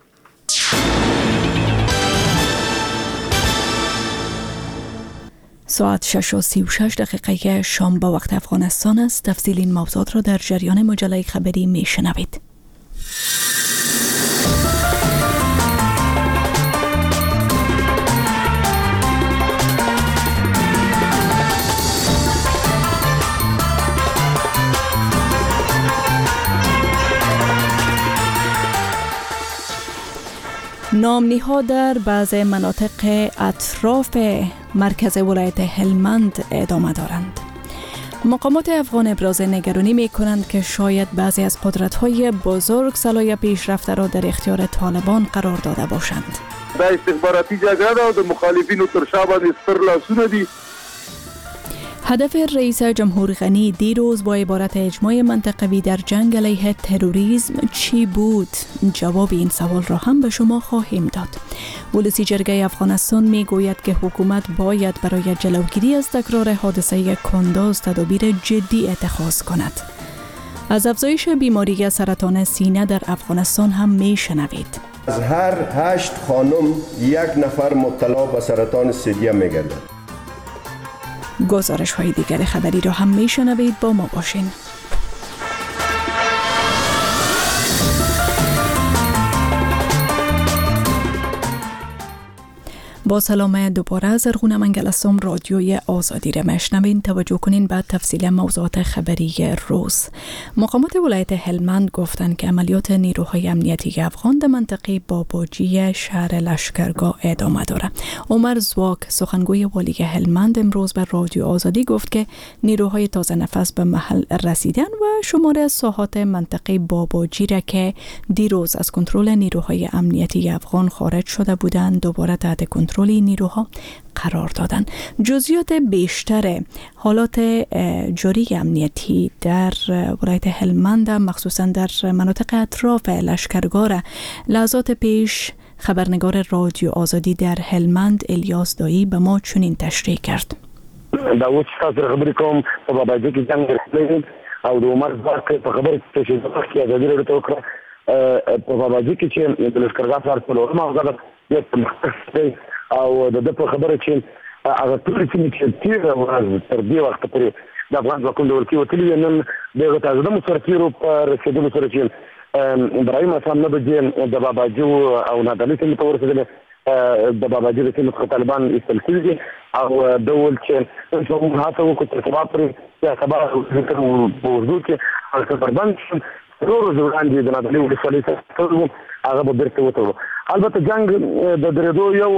ساعت 6:36 شام به وقت افغانستان است. تفصیل این موضوعات را در جریان مجله خبری می شنوید. نامنی‌ها در بعض مناطق اطراف مرکز ولایت هلمند ادامه دارند. مقامات افغان ابراز نگرانی می کنند که شاید بعضی از قدرت‌های بزرگ صلاح پیشرفته را در اختیار طالبان قرار داده باشند. دا استخباراتي جګړه ده او د مخالفینو تر شا باندې ستر لاسونه دي. هدف رئیس جمهور غنی دیروز با عبارت اجماع منطقوی در جنگ علیه تروریسم چی بود؟ جواب این سوال را هم به شما خواهیم داد. ولسی جرگه افغانستان می گوید که حکومت باید برای جلوگیری از تکرار حادثه کنداز تدابیر جدی اتخاذ کند. از افزایش بیماری سرطان سینه در افغانستان هم می شنوید. از هر 8 خانم 1 نفر مبتلا به سرطان ثدیه می گردد. گزارش های دیگر خبری را هم می شنوید. با ما باشین. با سلام دوباره زرغونه منگل هستم. رادیوی آزادی را میشنوین. توجه کنین بعد تفصیل موضوعات خبری روز. مقامات ولایت هلمند گفتند که عملیات نیروهای امنیتی افغان در منطقه باباجی شهر لشکرگاه ادامه دارد. عمر زواک سخنگوی والی هلمند امروز به رادیو آزادی گفت که نیروهای تازه نفس به محل رسیدن و شمار از ساحات منطقه باباجی را که دیروز از کنترل نیروهای امنیتی افغان خارج شده بودند دوباره تحت کنترل نیروها قرار دادن. جزئیات بیشتر حالات جاری امنیتی در ولایت هلمند مخصوصا در مناطق اطراف لشکرگاه لحظات پیش خبرنگار رادیو آزادی در هلمند الیاس دایی به ما چنین تشریح کرد. دا اوس تاسو خبرې کوم په باباجي کې څنګه رسېږي او د عمر ځواک په خبره کې چې د ازادي راډیو ته وکړه په باباجي کې چې د لشکرګاه ښار په لور ما غواړم یو او د په خبره چې هغه ټول چې تیر ورځ تر دې وخت پورې د افغان ځواکونو د ولکې وتلي نن د تازه مسرتیرو په رسیدلو سره چې ابراهیم حسن نه بجې د باباجو او نادلي سیمې ته ورسېدل د باباجي د سیمې څخه طالبان ایستل شوي دي او د ول چې موږ هڅه وکړو چې سبا پرې یا سبا په اردو کې هغه بربند ضرور وړاندې د نادلي ولسوالۍ څخه هغه به بیرته وتړو. البته جنگ د درېدو یو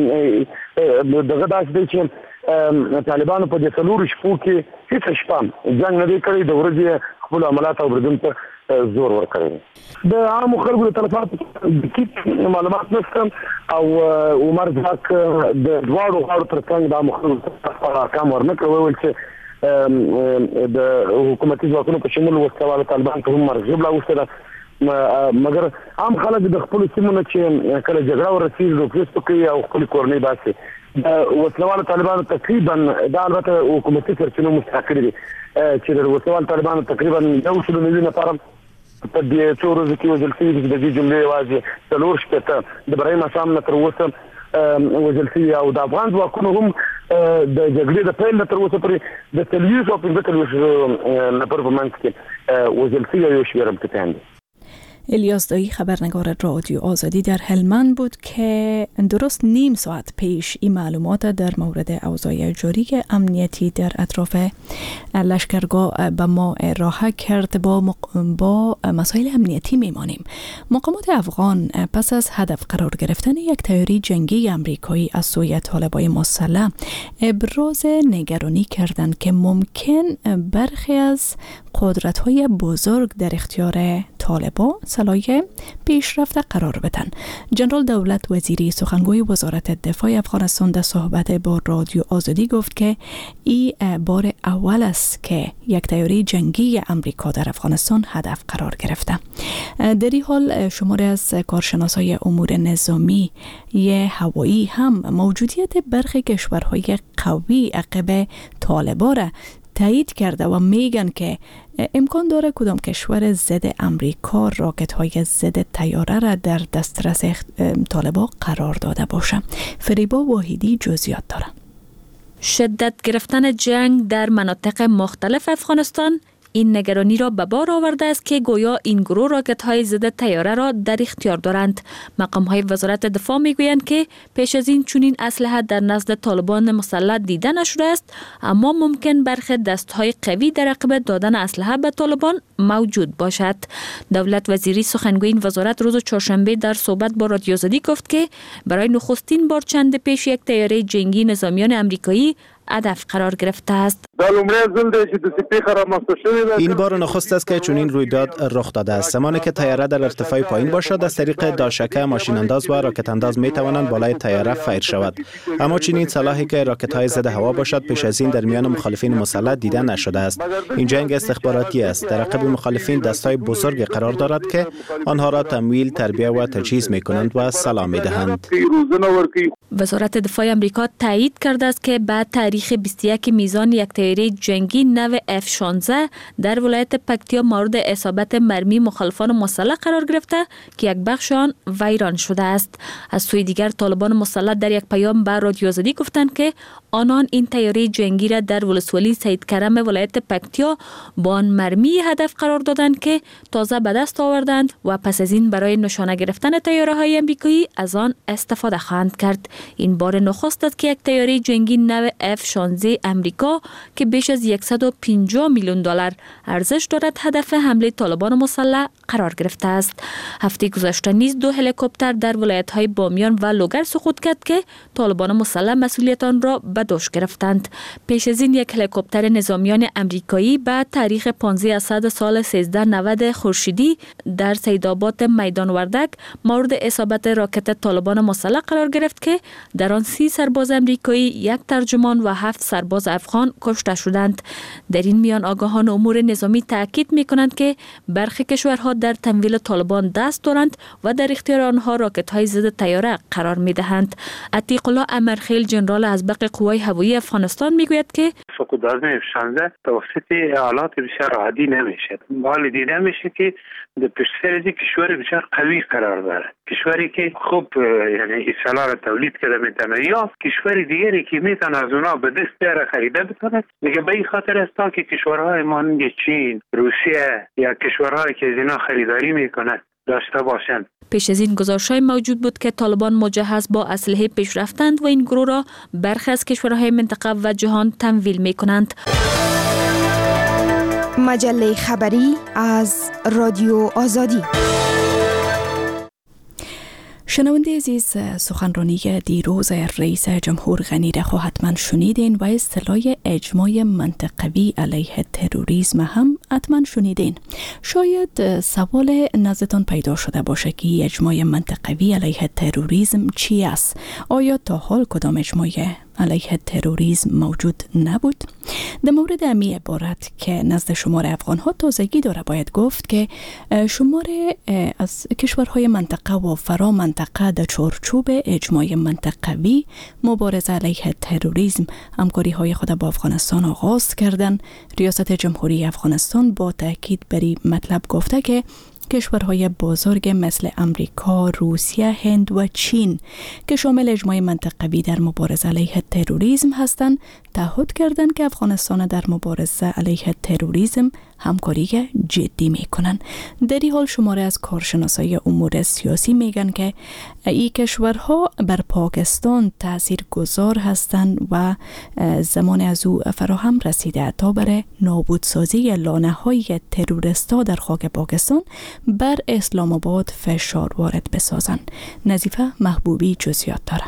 دغه داسې دی چې طالبانو په دې څلورو شپو کې هېڅ شپه جنگ نه دی کړی، د ورځې خپلو عملاتو او بریدونو ته زور ورکړی. د عامو خلکو د تلفاتو دقیق معلومات نشته او عمر ځواک د دواړو غاړو تر څنګ د عامو خلکو ته احکام ورنکړ، وویل چې د حکومتي ځواکونو په شمول وسله طالبان ته هم مرغوب راوستې ده، مګر عام خلک د خپل سیمو نه چې کله جګړه ورسېږي نو فیسبوک کوي او خپل کورنۍ باسي. د وسلوالو طالبانو تقریبا دا البته حکومتي سرچینو مستحق دي چې د وسلوالو طالبانو تقریبا 190 نفر په دې څو ورځو کې وژل شوي دي. د دې جملې یوازې 4 شپېته د ابراهیم حسن نه تر اوسه وژل شوي او د افغان ځواکونو هم د جګړې د پیل نه تر اوسه پورې د 315 نفر په منځ کې وژل شوي یو شمېر البته دي. الیاس دایی خبرنگار رادیو آزادی در هلمند بود که درست نیم ساعت پیش این معلومات در مورد اوضاع جاری امنیتی در اطراف لشکرگاه به ما ارائه کرد. با مسائل امنیتی میمانیم. مقامات افغان پس از هدف قرار گرفتن یک تیاری جنگی امریکایی از سوی طالبان مسلح ابراز نگرانی کردند که ممکن برخی از قدرت‌های بزرگ در اختیار طالبان صلاحیت پیشرفت قرار بدن. جنرال دولت وزیری سخنگوی وزارت دفاع افغانستان در صحبت با رادیو آزادی گفت که این بار اول است که یک تیاری جنگی امریکا در افغانستان هدف قرار گرفته. در این حال شماری از کارشناسای امور نظامی هوایی هم موجودیت برخی کشورهای قوی عقب طالبان را تایید کرده و میگن که امکان داره کدام کشور ضد امریکا راکت های ضد طیاره را در دسترس طالبان قرار داده باشه. فریبا واحدی جزئیات داره. شدت گرفتن جنگ در مناطق مختلف افغانستان این نگرانی را به بار آورده است که گویا این گروه راکت های ضد طیاره را در اختیار دارند. مقام های وزارت دفاع میگویند که پیش از این چنین اسلحه در نزد طالبان مسلح دیده نشده است، اما ممکن برخی دست های قوی در عقب دادن اسلحه به طالبان موجود باشد. دولت وزیری سخنگوی این وزارت روز چهارشنبه در صحبت با رادیو آزادی گفت که برای نخستین بار چند پیش یک طیاره جنگی نظامیان امریکایی هدف قرار گرفته است. این بار نخست است که چنین رویداد رخ داده است. زمانی که طیاره در ارتفاع پایین باشد از طریق داشکه ماشین انداز و راکت انداز می توانند بالای طیاره فایر شود، اما چنین سلاحی که راکت های ضد هوا باشد پیش از این در میان مخالفین مسلح دیده نشده است. این جنگ استخباراتی است. در عقب مخالفین دستای بزرگ قرار دارد که آنها را تمویل، تربیه و تجهیز می کنند و سلاح می دهند. وزارت دفاع آمریکا تایید کرده است که بعد تاریخ 21 میزان یک طیاره جنگی نو F-16 در ولایت پکتیا مورد اصابت مرمی مخالفان مسلح قرار گرفته که یک بخش آن ویران شده است. از سوی دیگر طالبان مسلح در یک پیام به رادیو آزادی گفتند که آنان این طیاره جنگی را در ولسوالی سید کرم ولایت پکتیا با آن مرمی هدف قرار دادند که تازه به دست آوردند و پس از این برای نشانه گرفتن طیاره های امریکایی از آن استفاده خواهند کرد. این بار نخست است که یک طیاره جنگی نو F-16 امریکا که بیش از 150 میلیون دلار ارزش دارد هدف حمله طالبان مسلح قرار گرفته است. هفته گذشته نیز 2 هلیکوپتر در ولایت‌های بامیان و لوگر سقوط کرد که طالبان مسلح مسئولیت آن را به دوش گرفتند. پیش از این یک هلیکوپتر نظامیان امریکایی به تاریخ 15 اسد سال 1390 خورشیدی در سیدآباد میدان وردک مورد اصابت راکت طالبان مسلح قرار گرفت که در آن 30 سرباز امریکایی، 1 ترجمان و 7 سرباز افغان کشته شدند. در این میان آگاهان امور نظامی تاکید می‌کنند که برخی کشورها در تمویل طالبان دست دارند و در اختیار آنها راکت‌های ضد طیاره قرار می‌دهند. عتیق الله امرخیل، ژنرال ازبق قوات نیروهای هوایی افغانستان میگوید که سقوط آزمای F-16 توسط آلات بسیار عادی نمیشه. حال دیده میشه که در پشت سر از کشور بسیار قوی قرار داره، کشوری که خوب یعنی اصطلاح را تولید کرده میتونه یا کشور دیگری که میتونه از اونا به دست بیاره خریده بتونه. دیگه به این خاطر است که کشورهای مانند چین، روسیه یا کشورهایی که از اینا خریداری میکنه داشته باشند. پیش از این گزارش‌های موجود بود که طالبان مجهز با اسلحه پیش رفتند و این گروه را برخی از کشورهای منطقه و جهان تمویل میکنند. مجله خبری از رادیو آزادی. شنونده عزیز، سخنرانی دیروز رئیس جمهور غنی را حتما شنیدین و اصطلاح اجماع منطقوی علیه تروریسم هم حتما شنیدین. شاید سوال نزدتان پیدا شده باشه که اجماع منطقوی علیه تروریسم چی است؟ آیا تا حال کدام اجماع علیه تروریسم موجود نبود؟ در مورد امی عبارت که نزد شمار افغان ها تازگی داره باید گفت که شمار از کشورهای منطقه و فرا منطقه در چارچوب اجماع منطقوی مبارزه علیه تروریسم همکاری های خود با افغانستان آغاز کردن. ریاست جمهوری افغانستان با تاکید بر این مطلب گفته که کشورهای بزرگ مثل امریکا، روسیه، هند و چین که شامل اجماع منطقوی در مبارزه علیه تروریسم هستند تعهد کردند که افغانستان در مبارزه علیه تروریسم همکاری جدی میکنن. در این حال شماره از کارشناسای امور سیاسی میگن که این کشورها بر پاکستان تاثیرگذار هستند و زمان از او فراهم رسیده تا برای نابودسازی لانه‌های تروریستا در خاک پاکستان بر اسلام آباد فشار وارد بسازند. نظیفه محبوبی جزئیات داره.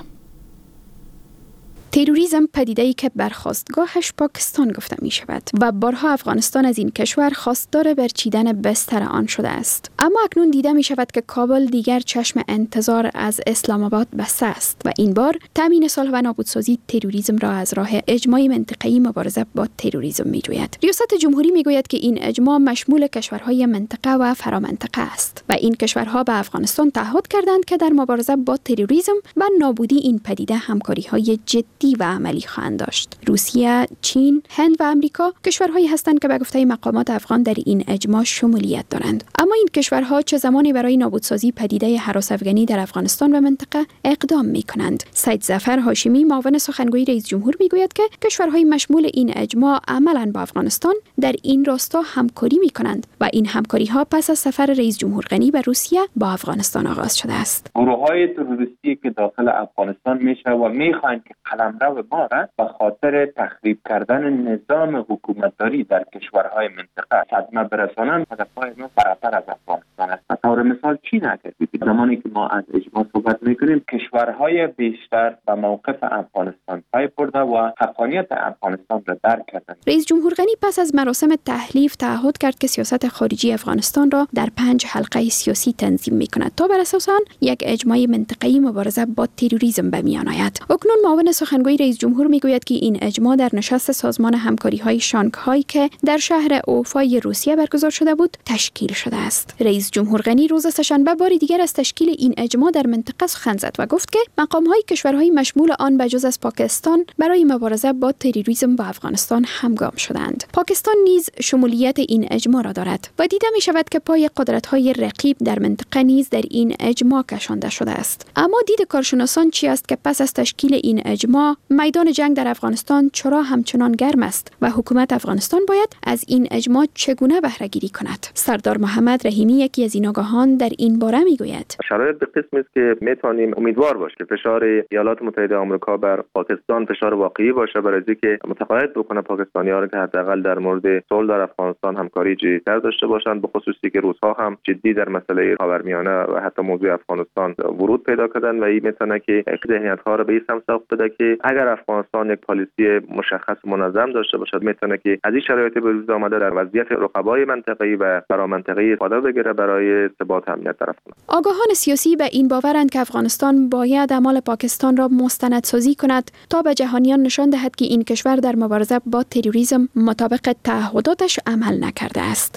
تروریسم پدیده‌ای که برخاستگاهش پاکستان گفته می شود و بارها افغانستان از این کشور خواستار برچیدن بستر آن شده است. اما اکنون دیده می شود که کابل دیگر چشم انتظار از اسلام آباد بسته است و این بار تامین صلح و نابودسازی تروریسم را از راه اجماع منطقه‌ای مبارزه با تروریسم می جوید. ریاست جمهوری می گوید که این اجماع مشمول کشورهای منطقه و فرامنطقه است و این کشورها به افغانستان تعهد کردند که در مبارزه با تروریسم و نابودی این پدیده همکاری‌های جدی و عملی خواهند داشت. روسیه، چین، هند و امریکا کشورهایی هستند که به گفته مقامات افغان در این اجماع شمولیت دارند. اما این کشورها چه زمانی برای نابودسازی پدیده هراس افغانی در افغانستان و منطقه اقدام می‌کنند؟ سید ظفر هاشمی معاون سخنگوی رئیس جمهور میگوید که کشورهای مشمول این اجماع عملاً با افغانستان در این راستا همکاری می‌کنند و این همکاری‌ها پس از سفر رئیس جمهور غنی به روسیه با افغانستان آغاز شده است. گروه‌های تروریستی که داخل افغانستان میشه و می‌خواهند که قلمرو ما را به خاطر تخریب کردن نظام حکومتداری در کشورهای منطقه صدمه برسانند، هدفهای ما فراتر از افغانستان است. به طور مثال چین اگر ببینید، زمانی که ما از اجماع صحبت میکنیم کشورهای بیشتر به موقف افغانستان پای برده و حقانیت افغانستان را درک کردند. رئیس جمهور غنی پس از مراسم تحلیف تعهد کرد که سیاست خارجی افغانستان را در 5 حلقه سیاسی تنظیم میکند تا بر اساس آن یک اجماع منطقه‌ای مبارزه با تروریسم به میان آید. اکنون معاون سخنگوی رئیس جمهور میگوید که این اجماع در نشست سازمان همکاری‌های شانگهای که در شهر اوفای روسیه برگزار شده بود تشکیل شده است. رئیس جمهور غنی روز سه‌شنبه بار دیگر از تشکیل این اجماع در منطقه سخن زد و گفت که مقام‌های کشورهای مشمول آن بجز از پاکستان برای مبارزه با تروریسم با افغانستان همگام شدند. پاکستان نیز شمولیت این اجماع را دارد و دیده می شود که پای قدرت‌های رقیب در منطقه نیز در این اجماع کشانده شده است. اما دید کارشناسان چی است که پس از تشکیل این اجماع میدان جنگ در افغانستان چرا همچنان گرم است و حکومت افغانستان باید از این اجماع چگونه بهره گیری کند؟ سردار محمد رحیمی یکی از این آگاهان در این باره میگوید شرایط به قسمی است که میتونیم امیدوار باشیم که فشار ایالات متحده آمریکا بر پاکستان فشار واقعی باشه برای اینکه متقاعد بکنه پاکستانی‌ها را که حداقل در مورد صلح در افغانستان همکاری جدی‌تر داشته باشند، به خصوصی که روزها هم جدی در مسئله خاورمیانه و حتی موضوع افغانستان ورود پیدا کردن و این میتونه که ذهنیت‌ها را به این سمت سوق بده که اگر افغانستان یک پالیسی مشخص منظم داشته باشد میتونه که از این شرایط به وجود آمده در وضعیت رقبای منطقه‌ای و فرامنطقه‌ای استفاده بگیره برای ثبات امنیت در افغانستان. آگاهان سیاسی به این باورند که افغانستان باید اعمال پاکستان را مستندسازی کند تا به جهانیان نشان دهد که این کشور در مبارزه با تروریسم مطابق تعهداتش عمل نکرده است.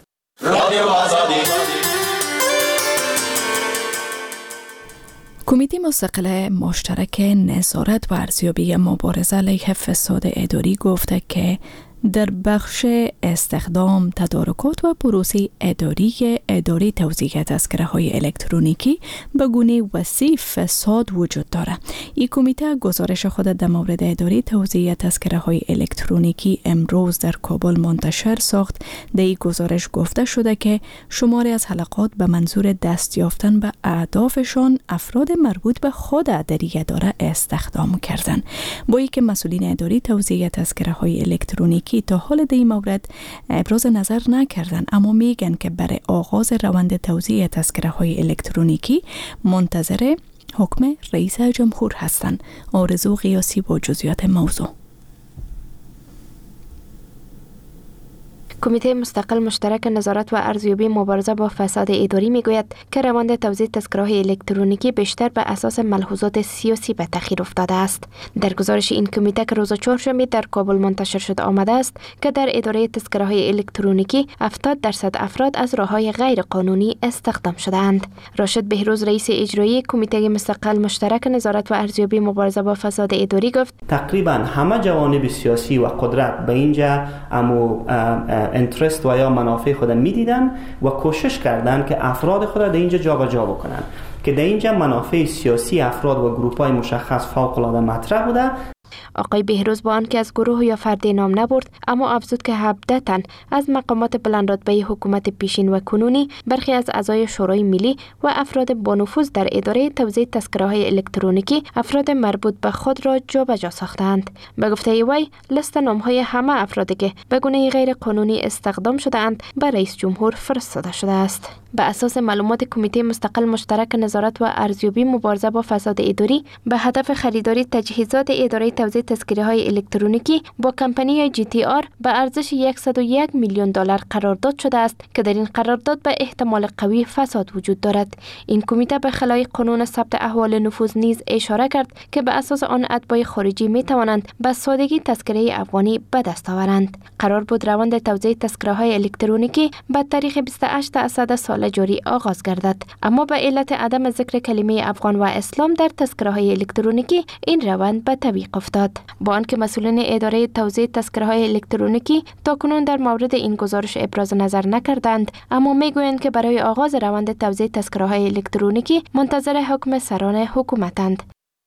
کمیته مستقل مشترک نظارت و ارزیابی مبارزه علیه فساد اداری گفته که در بخش استخدام، تدارکات و پروسه اداری توزیع تذکره های الکترونیکی به گونه وسیع فساد وجود دارد. این کمیته گزارش خود در مورد اداری توزیع تذکره های الکترونیکی امروز در کابل منتشر ساخت. در این گزارش گفته شده که شماری از حلقات به منظور دست یافتن به اهدافشان افراد مربوط به خود در این اداره استخدام کردند. با اینکه مسئولین اداری توزیع تذکره های الکترونیکی تا حال در این مورد ابراز نظر نکردن، اما میگن که برای آغاز روند توزیع تذکره های الکترونیکی منتظر حکم رئیس جمهور هستند. آرزو قیاسی با جزئیات موضوع. کمیته مستقل مشترک نظارت و ارزیابی مبارزه با فساد اداری میگوید که روند توزیع تذکره‌های الکترونیکی بیشتر بر اساس ملحوظات سیاسی به تأخیر افتاده است. در گزارش این کمیته که روز چهارشنبه در کابل منتشر شده آمده است که در اداره تذکره‌های الکترونیکی 70% افراد از راه‌های غیر قانونی استخدام شده‌اند. راشد بهروز رئیس اجرایی کمیته مستقل مشترک نظارت و ارزیابی مبارزه با فساد اداری گفت تقریبا همه جوانب سیاسی و قدرت به اینجا انترست و یا منافع خود میدیدن و کوشش کردن که افراد خود در اینجا جابجا بکنن که در اینجا منافع سیاسی افراد و گروه‌های مشخص فوق العاده مطرح بوده. آقای بهروز با آنکه از گروه یا فردی نام نبرد، اما افزود که 17 تن از مقامات بلندرتبه حکومت پیشین و کنونی، برخی از اعضای شورای ملی و افراد با نفوذ در اداره توزیع تذکره‌های الکترونیکی افراد مربوط به خود را جابجا ساختند. به گفته وی لیست نام‌های همه افرادی که به گونه غیر قانونی استخدام شده‌اند به رئیس جمهور فرستاده شده است. به اساس معلومات کمیته مستقل مشترک نظارت و ارزیابی مبارزه با فساد اداری، به هدف خریداری تجهیزات اداره توزیع تذکره‌های الکترونیکی با کمپانی GTR به ارزش 101 میلیون دلار قرارداد شده است که در این قرارداد به احتمال قوی فساد وجود دارد. این کمیته به خلای قانون ثبت احوال نفوذ نیز اشاره کرد که به اساس آن اتباع خارجی می توانند به سادگی تذکره افغانی به دست آورند. قرار بود روند توزیع تذکره‌های الکترونیکی به تاریخ 28 اسد سال جاری آغاز گردد، اما به علت عدم ذکر کلمه افغان و اسلام در تذکره‌های الکترونیکی این روند به تعویق افتاد. با آنکه مسئولین اداره توزیع تذکره‌های الکترونیکی تاکنون در مورد این گزارش ابراز نظر نکردند، اما میگویند که برای آغاز روند توزیع تذکره‌های الکترونیکی منتظر حکم سران حکومتند.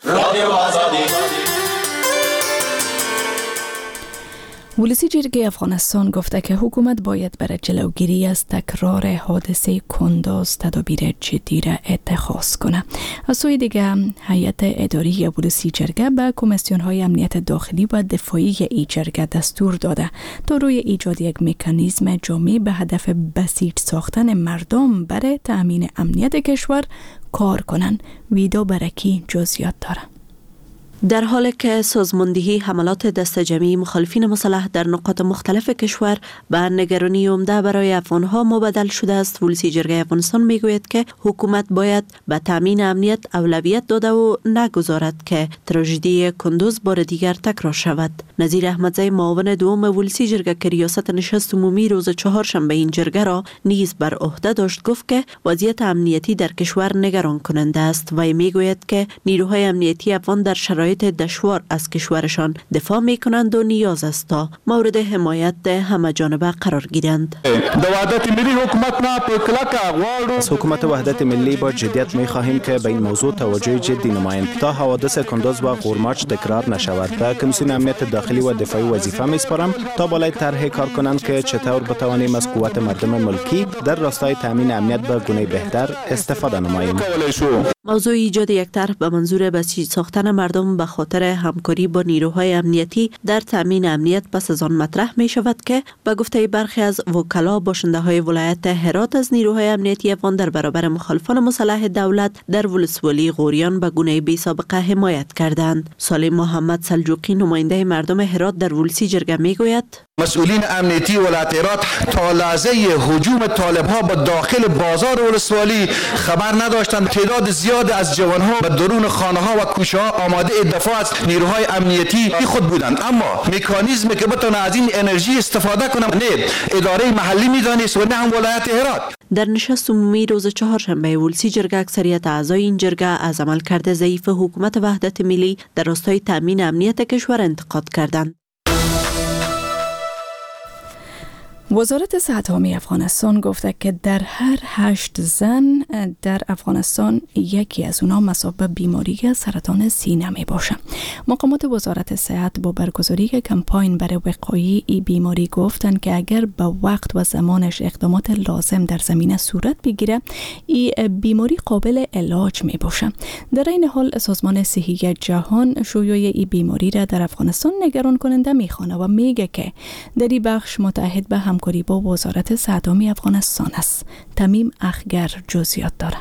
ولسی جرگه افغانستان گفته که حکومت باید برای جلوگیری از تکرار حادثه کنداز تدابیر جدی را اتخاذ کنه. از سوی دیگه هیئت اداری ولسی جرگه به کمیسیون‌های امنیت داخلی و دفاعی ای جرگه دستور داده تا روی ایجاد یک مکانیزم جامع به هدف بسیج ساختن مردم برای تأمین امنیت کشور کار کنند. ویدا برکی جزئیات داره. در حالی که سازماندهی حملات دست جمعی مخالفین مسلح در نقاط مختلف کشور به نگرانی عمده برای افغانها مبدل شده است، ولسی جرگه افغانستان میگوید که حکومت باید به تامین امنیت اولویت داده و نگذارد که تراژدی کندوز بار دیگر تکرار شود. نظیر احمدزی معاون دوم ولسی جرگه که ریاست نشست عمومی روز چهارشنبه این جرگه را نیز بر عهده داشت گفت که وضعیت امنیتی در کشور نگران کننده است و میگوید که نیروهای امنیتی افغان در شرایط دشوار از کشورشان دفاع می کنند و نیاز است تا مورد حمایت همه جانبه قرار گیرند. از حکومت وحدت ملی با جدیت می خواهیم که به این موضوع توجه جدی نمایند تا حوادث کندوز و قورماچ تکرار نشود. به کمیسیون امنیت داخلی و دفاعی وظیفه می سپارم تا بالای طرح کار کنند که چطور بتوانیم از قوت مردم ملکی در راستای تامین امنیت به گونه بهتر استفاده نماییم. موضوع ایجاد یک طرح به منظور بسیج ساختن مردم به خاطر همکاری با نیروهای امنیتی در تامین امنیت پس از آن مطرح می شود که به گفته برخی از وکلا باشنده های ولایت هرات از نیروهای امنیتی افغان در برابر مخالفان مسلح دولت در ولسوالی غوریان به گونه بی سابقه حمایت کردند. سالم محمد سلجوقی نماینده مردم هرات در ولسی جرگه می گوید مسئولین امنیتی ولایت هرات تا لحظه هجوم طالب‌ها به داخل بازار ولسوالی خبر نداشتند. تعداد زیاد از جوان‌ها به درون خانه‌ها و کوچه‌ها آماده دفاع از نیروهای امنیتی خود بودند، اما مکانیزمی که بتونه از این انرژی استفاده کنه نه اداره محلی می‌دانست و نه هم ولایت هرات. در نشست عمومی روز چهارشنبه ولسی جرگه اکثریت اعضای این جرگه از عملکرد ضعیف حکومت وحدت ملی در راستای تامین امنیت کشور انتقاد کردند. وزارت صحت عامه افغانستان گفته که در هر 8 زن در افغانستان یکی از اونا مصاب بیماری سرطان سینه می باشه. مقامات وزارت صحت با برگزاری کمپاین برای وقایع این بیماری گفتند که اگر به وقت و زمانش اقدامات لازم در زمینه صورت بگیره این بیماری قابل علاج می باشه. در این حال سازمان صحی جهان شیوع این بیماری را در افغانستان نگران کننده میخوانه و میگه که در این بخش متحد به همکاری با وزارت صحت عامه افغانستان است. تمیم اخگر جزئیات داره.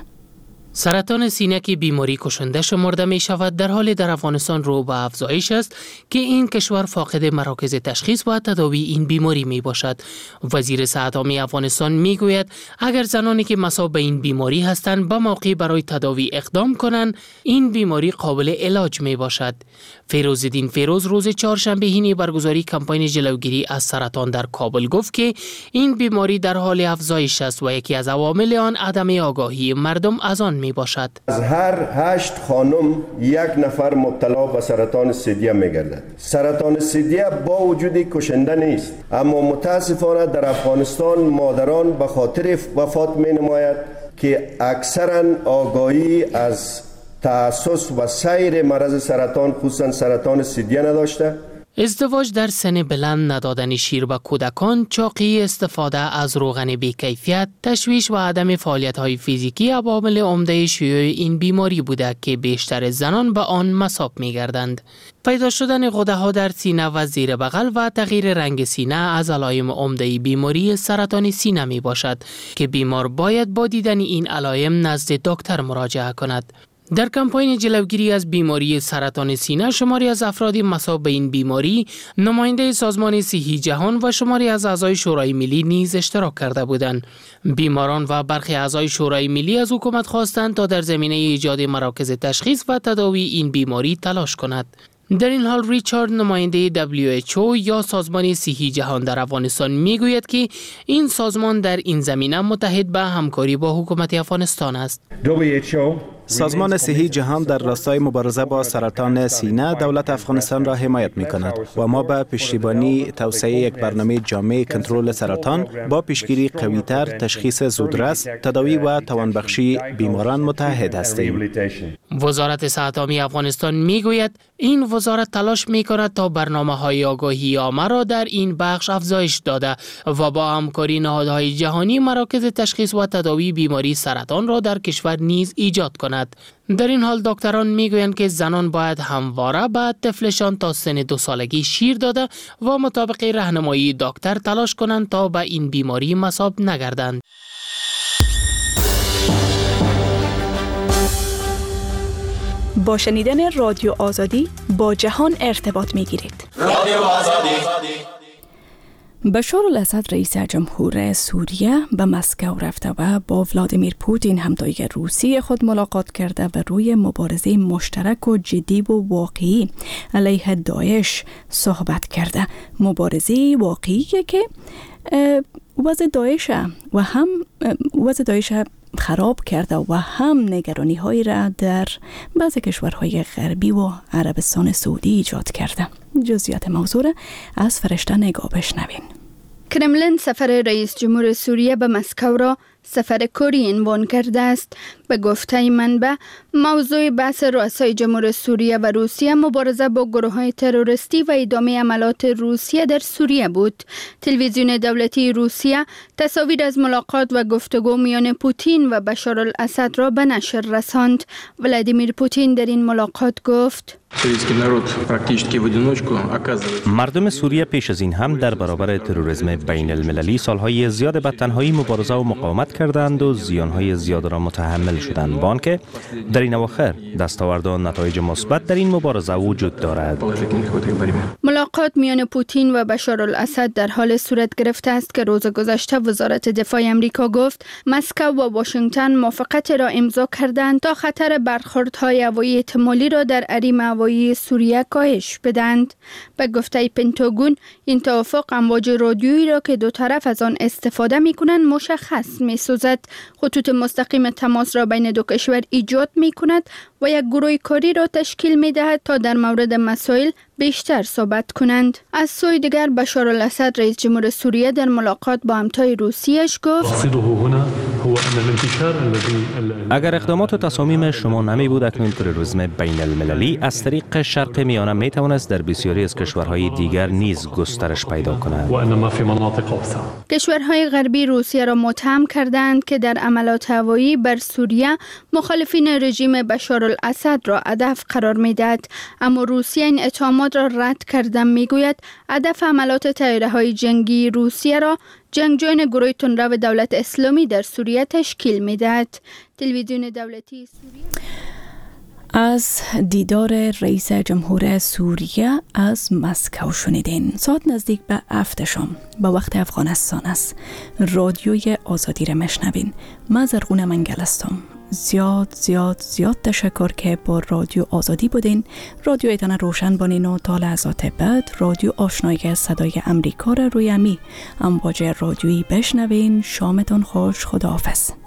سرطان سینه که بیماری کشنده شمرده می شود در حال در افغانستان رو به افزایش است که این کشور فاقد مراکز تشخیص و تداوی این بیماری می باشد. وزیر صحت عامه افغانستان می گوید اگر زنانی که مصاب به این بیماری هستند به موقع برای تداوی اقدام کنند این بیماری قابل علاج می باشد. فیروزالدین فیروز روز چهارشنبه هینی برگزاری کمپاین جلوگیری از سرطان در کابل گفت که این بیماری در حال افزایش است و یکی از عوامل آن عدم آگاهی مردم از آن می باشد. از هر 8 خانم 1 نفر مبتلا به سرطان ثدیه می گردد. سرطان ثدیه با وجود کشنده نیست، اما متاسفانه در افغانستان مادران به خاطر وفات می نماید که اکثرا آگاهی از تأسس و سیر مرض سرطان خصوصا سرطان ثدیه نداشته. ازدواج در سن بلند، ندادن شیر به کودکان، چاقی، استفاده از روغن بی‌کیفیت، تشویش و عدم فعالیت‌های فیزیکی عوامل عمده شیوع این بیماری بوده که بیشتر زنان به آن مصاب می‌گردند. پیدا شدن غده‌ها در سینه و زیر بغل و تغییر رنگ سینه از علائم عمده بیماری سرطان سینه می باشد که بیمار باید با دیدن این علائم نزد دکتر مراجعه کند. در کمپاین جلوگیری از بیماری سرطان سینه شماری از افراد مصاب به این بیماری نماینده سازمان صحی جهان و شماری از اعضای شورای ملی نیز اشتراک کرده بودند. بیماران و برخی اعضای شورای ملی از حکومت خواستند تا در زمینه ایجاد مراکز تشخیص و تداوی این بیماری تلاش کند. در این حال ریچارد نماینده WHO یا سازمان صحی جهان در افغانستان میگوید که این سازمان در این زمینه متحد به همکاری با حکومت افغانستان است. سازمان صحی جهان در راستای مبارزه با سرطان سینه دولت افغانستان را حمایت می کند و ما به پشتیبانی توسعه یک برنامه جامع کنترل سرطان با پیشگیری قوی‌تر، تشخیص زودرس، تداوی و توانبخشی بیماران متحد هستیم. وزارت صحت عامه افغانستان می گوید این وزارت تلاش می کند تا برنامه‌های آگاهی عامه را در این بخش افزایش داده و با همکاری نهادهای جهانی مراکز تشخیص و تداوی بیماری سرطان را در کشور نیز ایجاد کند. در این حال دکتران میگویند که زنان باید همواره به طفلشان تا سن 2 سالگی شیر داده و مطابق راهنمایی دکتر تلاش کنند تا به این بیماری مصاب نگردند. با شنیدن رادیو آزادی با جهان ارتباط میگیرید. رادیو آزادی. بشار الاسد رئیس جمهور سوریه به مسکو رفته و با ولادیمیر پوتین همتای روسی خود ملاقات کرده و روی مبارزه مشترک و جدی و واقعی علیه داعش صحبت کرده. مبارزه واقعی که وضع داعش خراب کرده و هم نگرانی های را در بعض کشورهای غربی و عربستان سعودی ایجاد کرده. جزئیات موضوع را از فرشته نگاه بشنوین. کرملین سفر رئیس جمهور سوریه به مسکو را سفر کری عنوان کرده است. به گفته منبع موضوع بحث رؤسای جمهور سوریه و روسیه مبارزه با گروه‌های تروریستی و ادامه عملیات روسیه در سوریه بود. تلویزیون دولتی روسیه تصاویر از ملاقات و گفتگو میان پوتین و بشار الاسد را به نشر رساند. ولادیمیر پوتین در این ملاقات گفت: مردم سوریه پیش از این هم در برابر تروریسم بین المللی سالهای زیاد به تنهایی مبارزه و مقاومت کردند و زیانهای زیاد را متحمل شدند، با آنکه در این اواخر دستاورد و نتایج مثبت در این مبارزه وجود دارد. ملاقات میان پوتین و بشار الاسد در حال صورت گرفته است که روز گذشته وزارت دفاع امریکا گفت مسکو و واشنگتن موافقت را امضا کردند تا خطر برخوردهای هوایی احتمالی را در حریم هوایی سوریه کاهش بدهند. به گفته پنتاگون این توافق امواج رادیویی را که دو طرف از آن استفاده می کنند مشخص می سازد. خطوط مستقیم تماس را بین دو کشور ایجاد می کند و یک گروه کاری را تشکیل می دهد تا در مورد مسائل بیشتر صحبت کنند. از سوی دیگر بشار الاسد رئیس جمهور سوریه در ملاقات با همتای روسیه‌اش گفت اگر اقدامات و تصامیم شما نمی بود اکنون تروریسم بین المللی از طریق شرق میانه می توانست در بسیاری از کشورهای دیگر نیز گسترش پیدا کند. کشورهای غربی روسیه را متهم کردند که در عملیات هوایی بر سوریه مخالفین رژیم بشار الاسد را هدف قرار می دهد، اما روسیه این اتهامات را رد کرده. می گوید هدف عملیات طیاره‌های جنگی روسیه را جنگجویان گروه تندرو دولت اسلامی در سوریه تشکیل می دهد. تلویزیون دولتی سوریه از دیدار رئیس جمهور سوریه از مسکو شنیدین. ساعت نزدیک به 7 شام به وقت افغانستان است. رادیوی آزادی را میشنوین. من زرغونه منگل هستم. زیاد تشکر که با رادیو آزادی بودین. رادیو ایتان روشن بانین و تا لحظات بعد رادیو آشنایی صدای امریکا را روی امی امواج رادیویی بشنوین. شامتان خوش. خداحافظ.